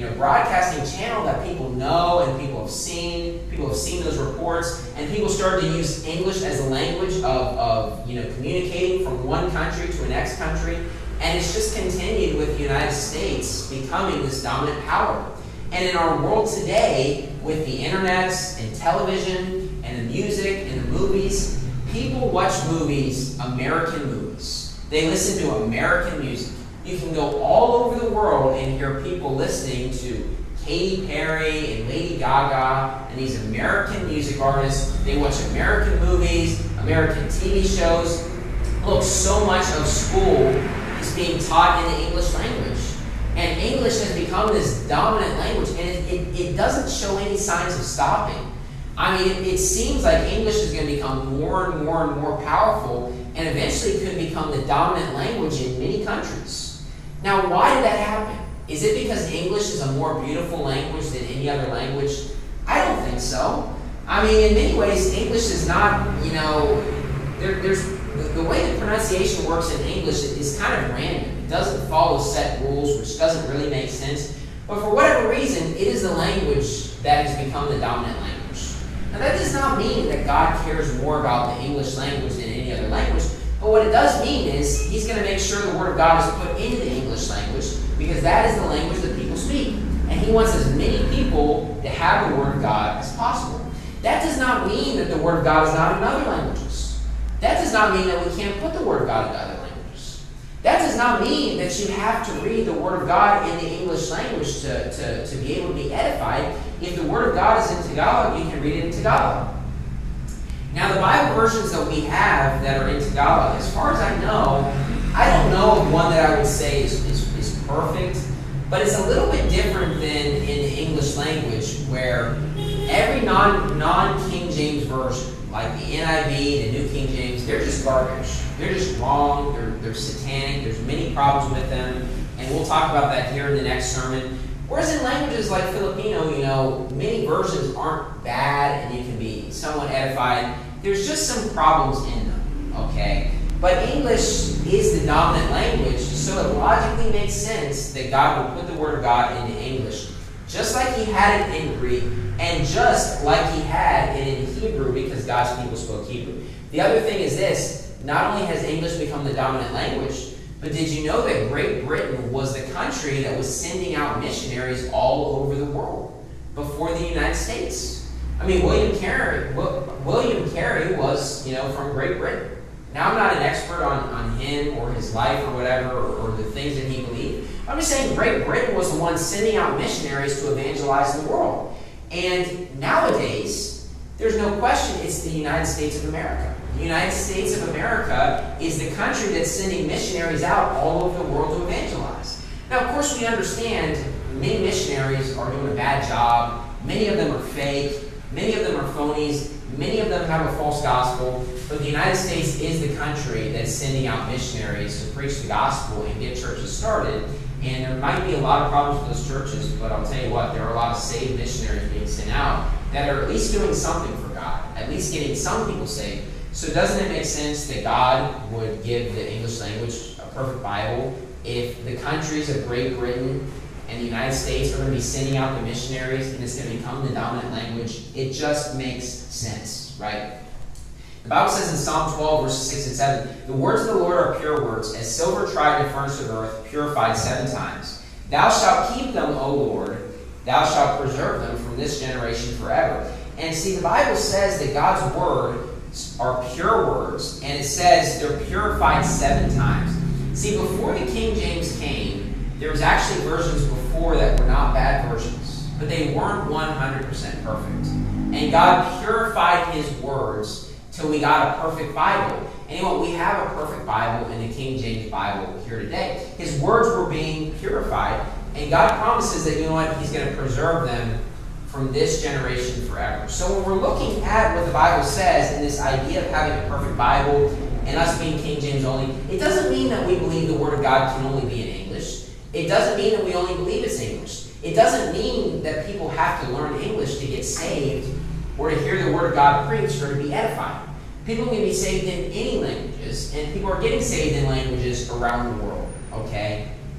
you know, broadcasting channel that people know and people have seen. People have seen those reports, and people started to use English as a language of, of you know, communicating from one country to the next country. And it's just continued with the United States becoming this dominant power. And in our world today, with the internet and television and the music and the movies, people watch movies, American movies. They listen to American music. You can go all over the world and hear people listening to Katy Perry and Lady Gaga and these American music artists. They watch American movies, American T V shows. Look, so much of school is being taught in the English language. And English has become this dominant language, and it, it, it doesn't show any signs of stopping. I mean, it, it seems like English is going to become more and more and more powerful, and eventually could become the dominant language in many countries. Now, why did that happen? Is it because English is a more beautiful language than any other language? I don't think so. I mean, in many ways, English is not, you know, there, there's the, the way the pronunciation works in English is kind of random. It doesn't follow set rules, which doesn't really make sense. But for whatever reason, it is the language that has become the dominant language. Now, that does not mean that God cares more about the English language than any other language. But what it does mean is He's going to make sure the Word of God is put into the English language, because that is the language that people speak. And He wants as many people to have the Word of God as possible. That does not mean that the Word of God is not in other languages. That does not mean that we can't put the Word of God into other languages. That does not mean that you have to read the Word of God in the English language to, to, to be able to be edified. If the Word of God is in Tagalog, you can read it in Tagalog. Now, the Bible versions that we have that are in Tagalog, as far as I know, I don't know of one that I would say is, is, is perfect, but it's a little bit different than in the English language, where every non, non-King James version, like the N I V, the New King James, they're just garbage. They're just wrong. They're, they're satanic. There's many problems with them, and we'll talk about that here in the next sermon. Whereas in languages like Filipino, you know, many versions aren't bad, and you can be somewhat edified. There's just some problems in them, okay? But English is the dominant language, so it logically makes sense that God would put the Word of God into English, just like He had it in Greek, and just like He had it in Hebrew, because God's people spoke Hebrew. The other thing is this: not only has English become the dominant language, but did you know that Great Britain was the country that was sending out missionaries all over the world before the United States? I mean, William Carey, William Carey was, you know, from Great Britain. Now, I'm not an expert on, on him or his life or whatever, or, or the things that he believed. I'm just saying Great Britain was the one sending out missionaries to evangelize the world. And nowadays, there's no question it's the United States of America. The United States of America is the country that's sending missionaries out all over the world to evangelize. Now, of course, we understand many missionaries are doing a bad job. Many of them are fake. Many of them are phonies. Many of them have a false gospel. But the United States is the country that's sending out missionaries to preach the gospel and get churches started. And there might be a lot of problems with those churches, but I'll tell you what, there are a lot of saved missionaries being sent out that are at least doing something for God, at least getting some people saved. So doesn't it make sense that God would give the English language a perfect Bible if the countries of Great Britain and the United States are going to be sending out the missionaries and it's going to become the dominant language? It just makes sense, right? The Bible says in Psalm twelve, verses six and seven, "The words of the Lord are pure words, as silver tried in the furnace of earth, purified seven times. Thou shalt keep them, O Lord. Thou shalt preserve them from this generation forever." And see, the Bible says that God's word are pure words, and it says they're purified seven times. See, before the King James came, there was actually versions before that were not bad versions, but they weren't one hundred percent perfect. And God purified His words till we got a perfect Bible. And you know what? We have a perfect Bible in the King James Bible here today. His words were being purified, and God promises that, you know what, He's going to preserve them from this generation forever. So when we're looking at what the Bible says and this idea of having a perfect Bible and us being King James only, it doesn't mean that we believe the Word of God can only be in English. It doesn't mean that we only believe it's English. It doesn't mean that people have to learn English to get saved or to hear the Word of God preached or to be edified. People can be saved in any languages, and people are getting saved in languages around the world, okay?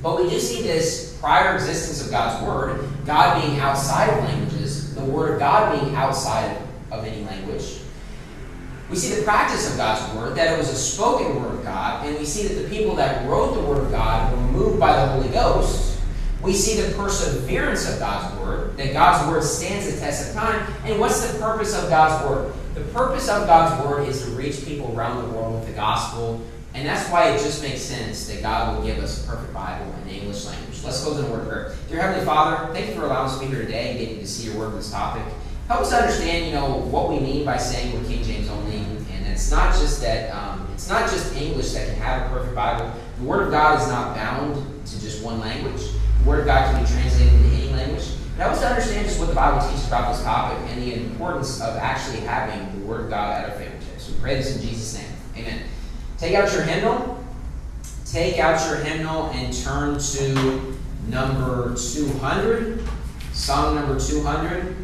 But we do see this prior existence of God's Word, God being outside of languages, the Word of God being outside of any language. We see the practice of God's Word, that it was a spoken Word of God, and we see that the people that wrote the Word of God were moved by the Holy Ghost. We see the perseverance of God's Word, that God's Word stands the test of time. And what's the purpose of God's Word? The purpose of God's Word is to reach people around the world with the gospel. And that's why it just makes sense that God will give us a perfect Bible in the English language. Let's close in a word of prayer. Dear Heavenly Father, thank you for allowing us to be here today and getting to see your word on this topic. Help us understand, you know, what we mean by saying we're King James only. And it's not just that, um, it's not just English that can have a perfect Bible. The Word of God is not bound to just one language. The Word of God can be translated into any language. But help us to understand just what the Bible teaches about this topic and the importance of actually having the Word of God at our fingertips. We pray this in Jesus' name. Amen. Take out your hymnal. Take out your hymnal and turn to number two hundred. Song number two hundred.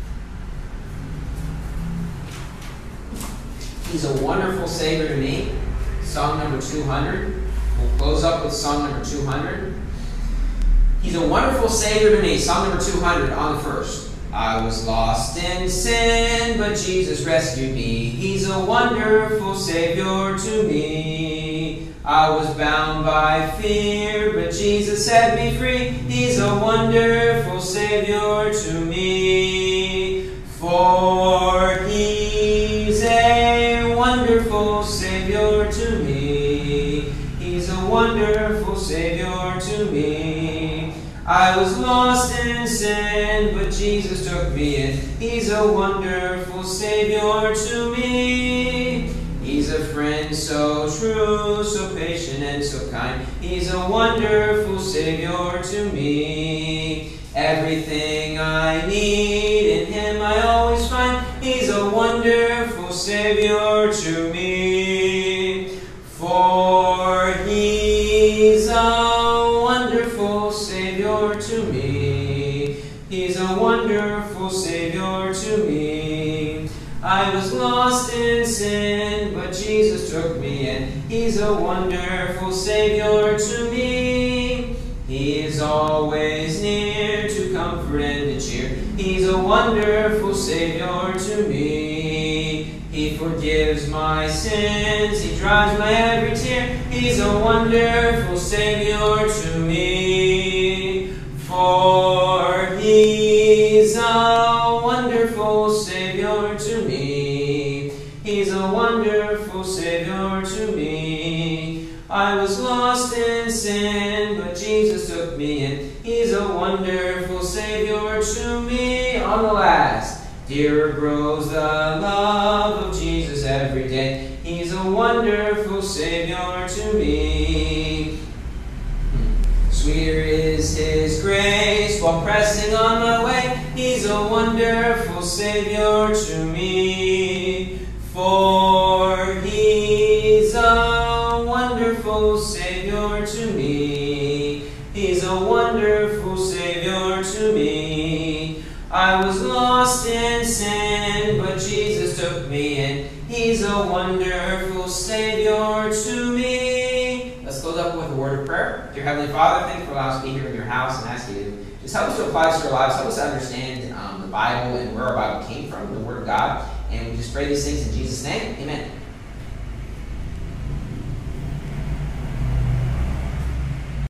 He's a wonderful Savior to me. Song number two hundred. We'll close up with song number two hundred. He's a wonderful Savior to me. Song number two hundred on the first. I was lost in sin, but Jesus rescued me. He's a wonderful Savior to me. I was bound by fear, but Jesus set me free. He's a wonderful Savior to me. For He's a wonderful Savior to me. He's a wonderful Savior to me. I was lost in sin, but Jesus took me in. He's a wonderful Savior to me. He's a friend so true, so patient and so kind. He's a wonderful Savior to me. Everything I need in Him I always find. He's a wonderful Savior to me. For He's a wonderful Savior to me. He's a wonderful Savior to me. I was lost in sin, but Jesus took me in. He's a wonderful Savior to me. He is always near to comfort and to cheer. He's a wonderful Savior to me. He forgives my sins. He dries my every tear. He's a wonderful Savior to me. For He's a wonderful Savior to me. He's a wonderful Savior to me. I was lost in sin, but Jesus took me in. He's a wonderful Savior to me. On the last, dearer grows the love of Jesus every day. He's a wonderful Savior to me. Sweeter is His grace while pressing on my way. He's a wonderful Savior to me. For He's a wonderful Savior to me. He's a wonderful Savior to me. I was lost in sin, but Jesus took me in. He's a wonderful Savior to me. Let's close up with a word of prayer. Dear Heavenly Father, thank you for allowing us to be here in your house, and ask you to just help us to apply this to our lives. Help us to understand um, the Bible and where our Bible came from, the Word of God. And we just pray these things in Jesus' name. Amen.